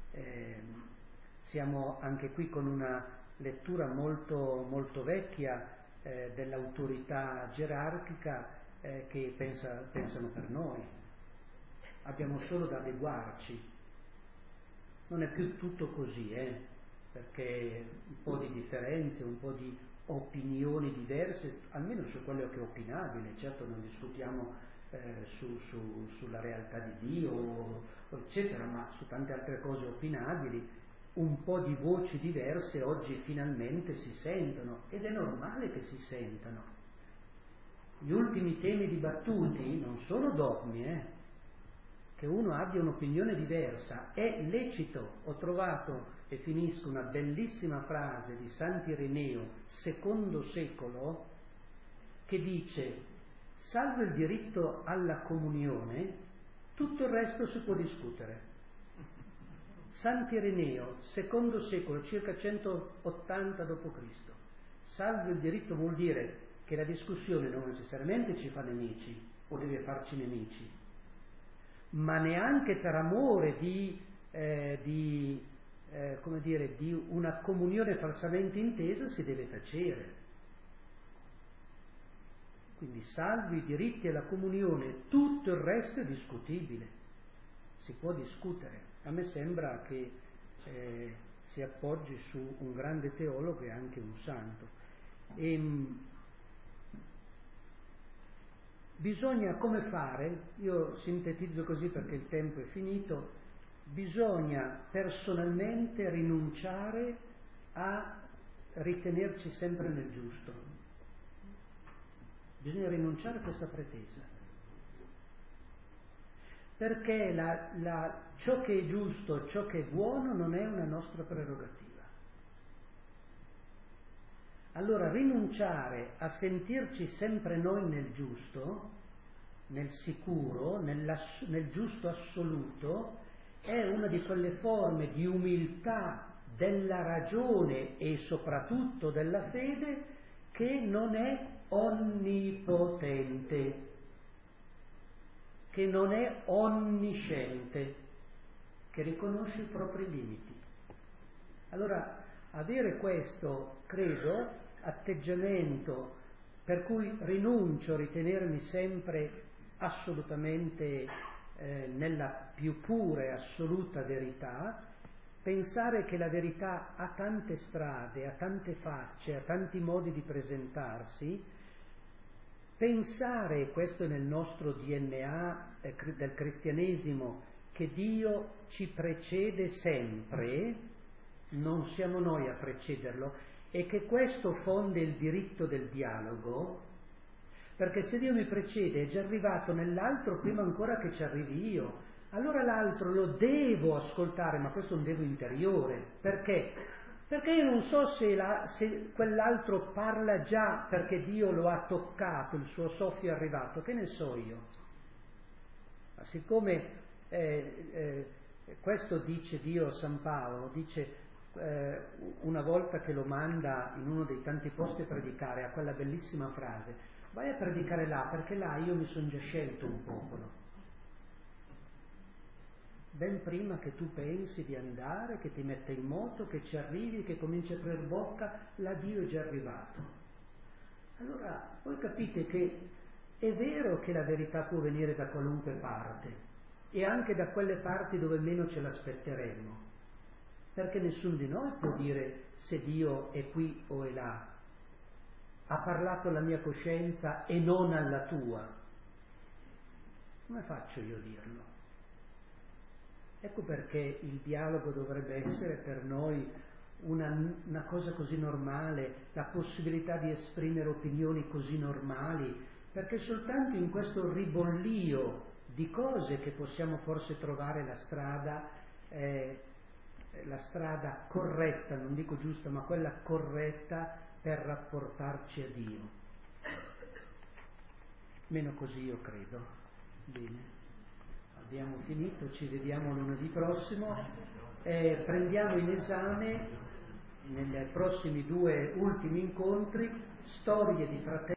S2: siamo anche qui con una lettura molto, molto vecchia dell'autorità gerarchica che pensano per noi, abbiamo solo da adeguarci. Non è più tutto così, perché un po' di differenze, un po' di opinioni diverse, almeno su quello che è opinabile. Certo non discutiamo sulla realtà di Dio, eccetera, ma su tante altre cose opinabili, un po' di voci diverse oggi finalmente si sentono, ed è normale che si sentano. Gli ultimi temi dibattuti non sono dogmi, che uno abbia un'opinione diversa è lecito. Ho trovato, e finisco, una bellissima frase di Sant'Ireneo, secondo secolo, che dice: salvo il diritto alla comunione, tutto il resto si può discutere. Sant'Ireneo, secondo secolo, circa 180 d.C. Salvo il diritto vuol dire che la discussione non necessariamente ci fa nemici o deve farci nemici, ma neanche per amore di una comunione falsamente intesa si deve tacere. Quindi salvi i diritti alla comunione, tutto il resto è discutibile, si può discutere. A me sembra che si appoggi su un grande teologo e anche un santo. Bisogna, come fare? Io sintetizzo così perché il tempo è finito. Bisogna personalmente rinunciare a ritenerci sempre nel giusto. Bisogna rinunciare a questa pretesa, perché ciò che è giusto, ciò che è buono non è una nostra prerogativa. Allora rinunciare a sentirci sempre noi nel giusto, nel sicuro, nel giusto assoluto, è una di quelle forme di umiltà della ragione e soprattutto della fede che non è onnipotente, che non è onnisciente, che riconosce i propri limiti. Allora avere questo, credo, atteggiamento per cui rinuncio a ritenermi sempre assolutamente nella più pura e assoluta verità, pensare che la verità ha tante strade, ha tante facce, ha tanti modi di presentarsi, pensare, questo è nel nostro DNA del cristianesimo, che Dio ci precede sempre, non siamo noi a precederlo, e che questo fonde il diritto del dialogo, perché se Dio mi precede è già arrivato nell'altro prima ancora che ci arrivi io, allora l'altro lo devo ascoltare, ma questo è un devo interiore. Perché? Perché io non so se quell'altro parla già perché Dio lo ha toccato, il suo soffio è arrivato, che ne so io? Ma siccome questo dice Dio a San Paolo, dice una volta che lo manda in uno dei tanti posti a predicare, a quella bellissima frase: vai a predicare là, perché là io mi sono già scelto un popolo. Ben prima che tu pensi di andare, che ti metta in moto, che ci arrivi, che cominci a aprire bocca, là Dio è già arrivato. Allora voi capite che è vero che la verità può venire da qualunque parte, e anche da quelle parti dove meno ce l'aspetteremmo, perché nessuno di noi può dire se Dio è qui o è là. Ha parlato alla mia coscienza e non alla tua. Come faccio io a dirlo? Ecco perché il dialogo dovrebbe essere per noi una cosa così normale, la possibilità di esprimere opinioni così normali, perché soltanto in questo ribollio di cose che possiamo forse trovare la strada corretta, non dico giusta, ma quella corretta per rapportarci a Dio. Meno così io credo. Bene. Abbiamo finito, ci vediamo lunedì prossimo. Prendiamo in esame nei prossimi 2 ultimi incontri storie di fratelli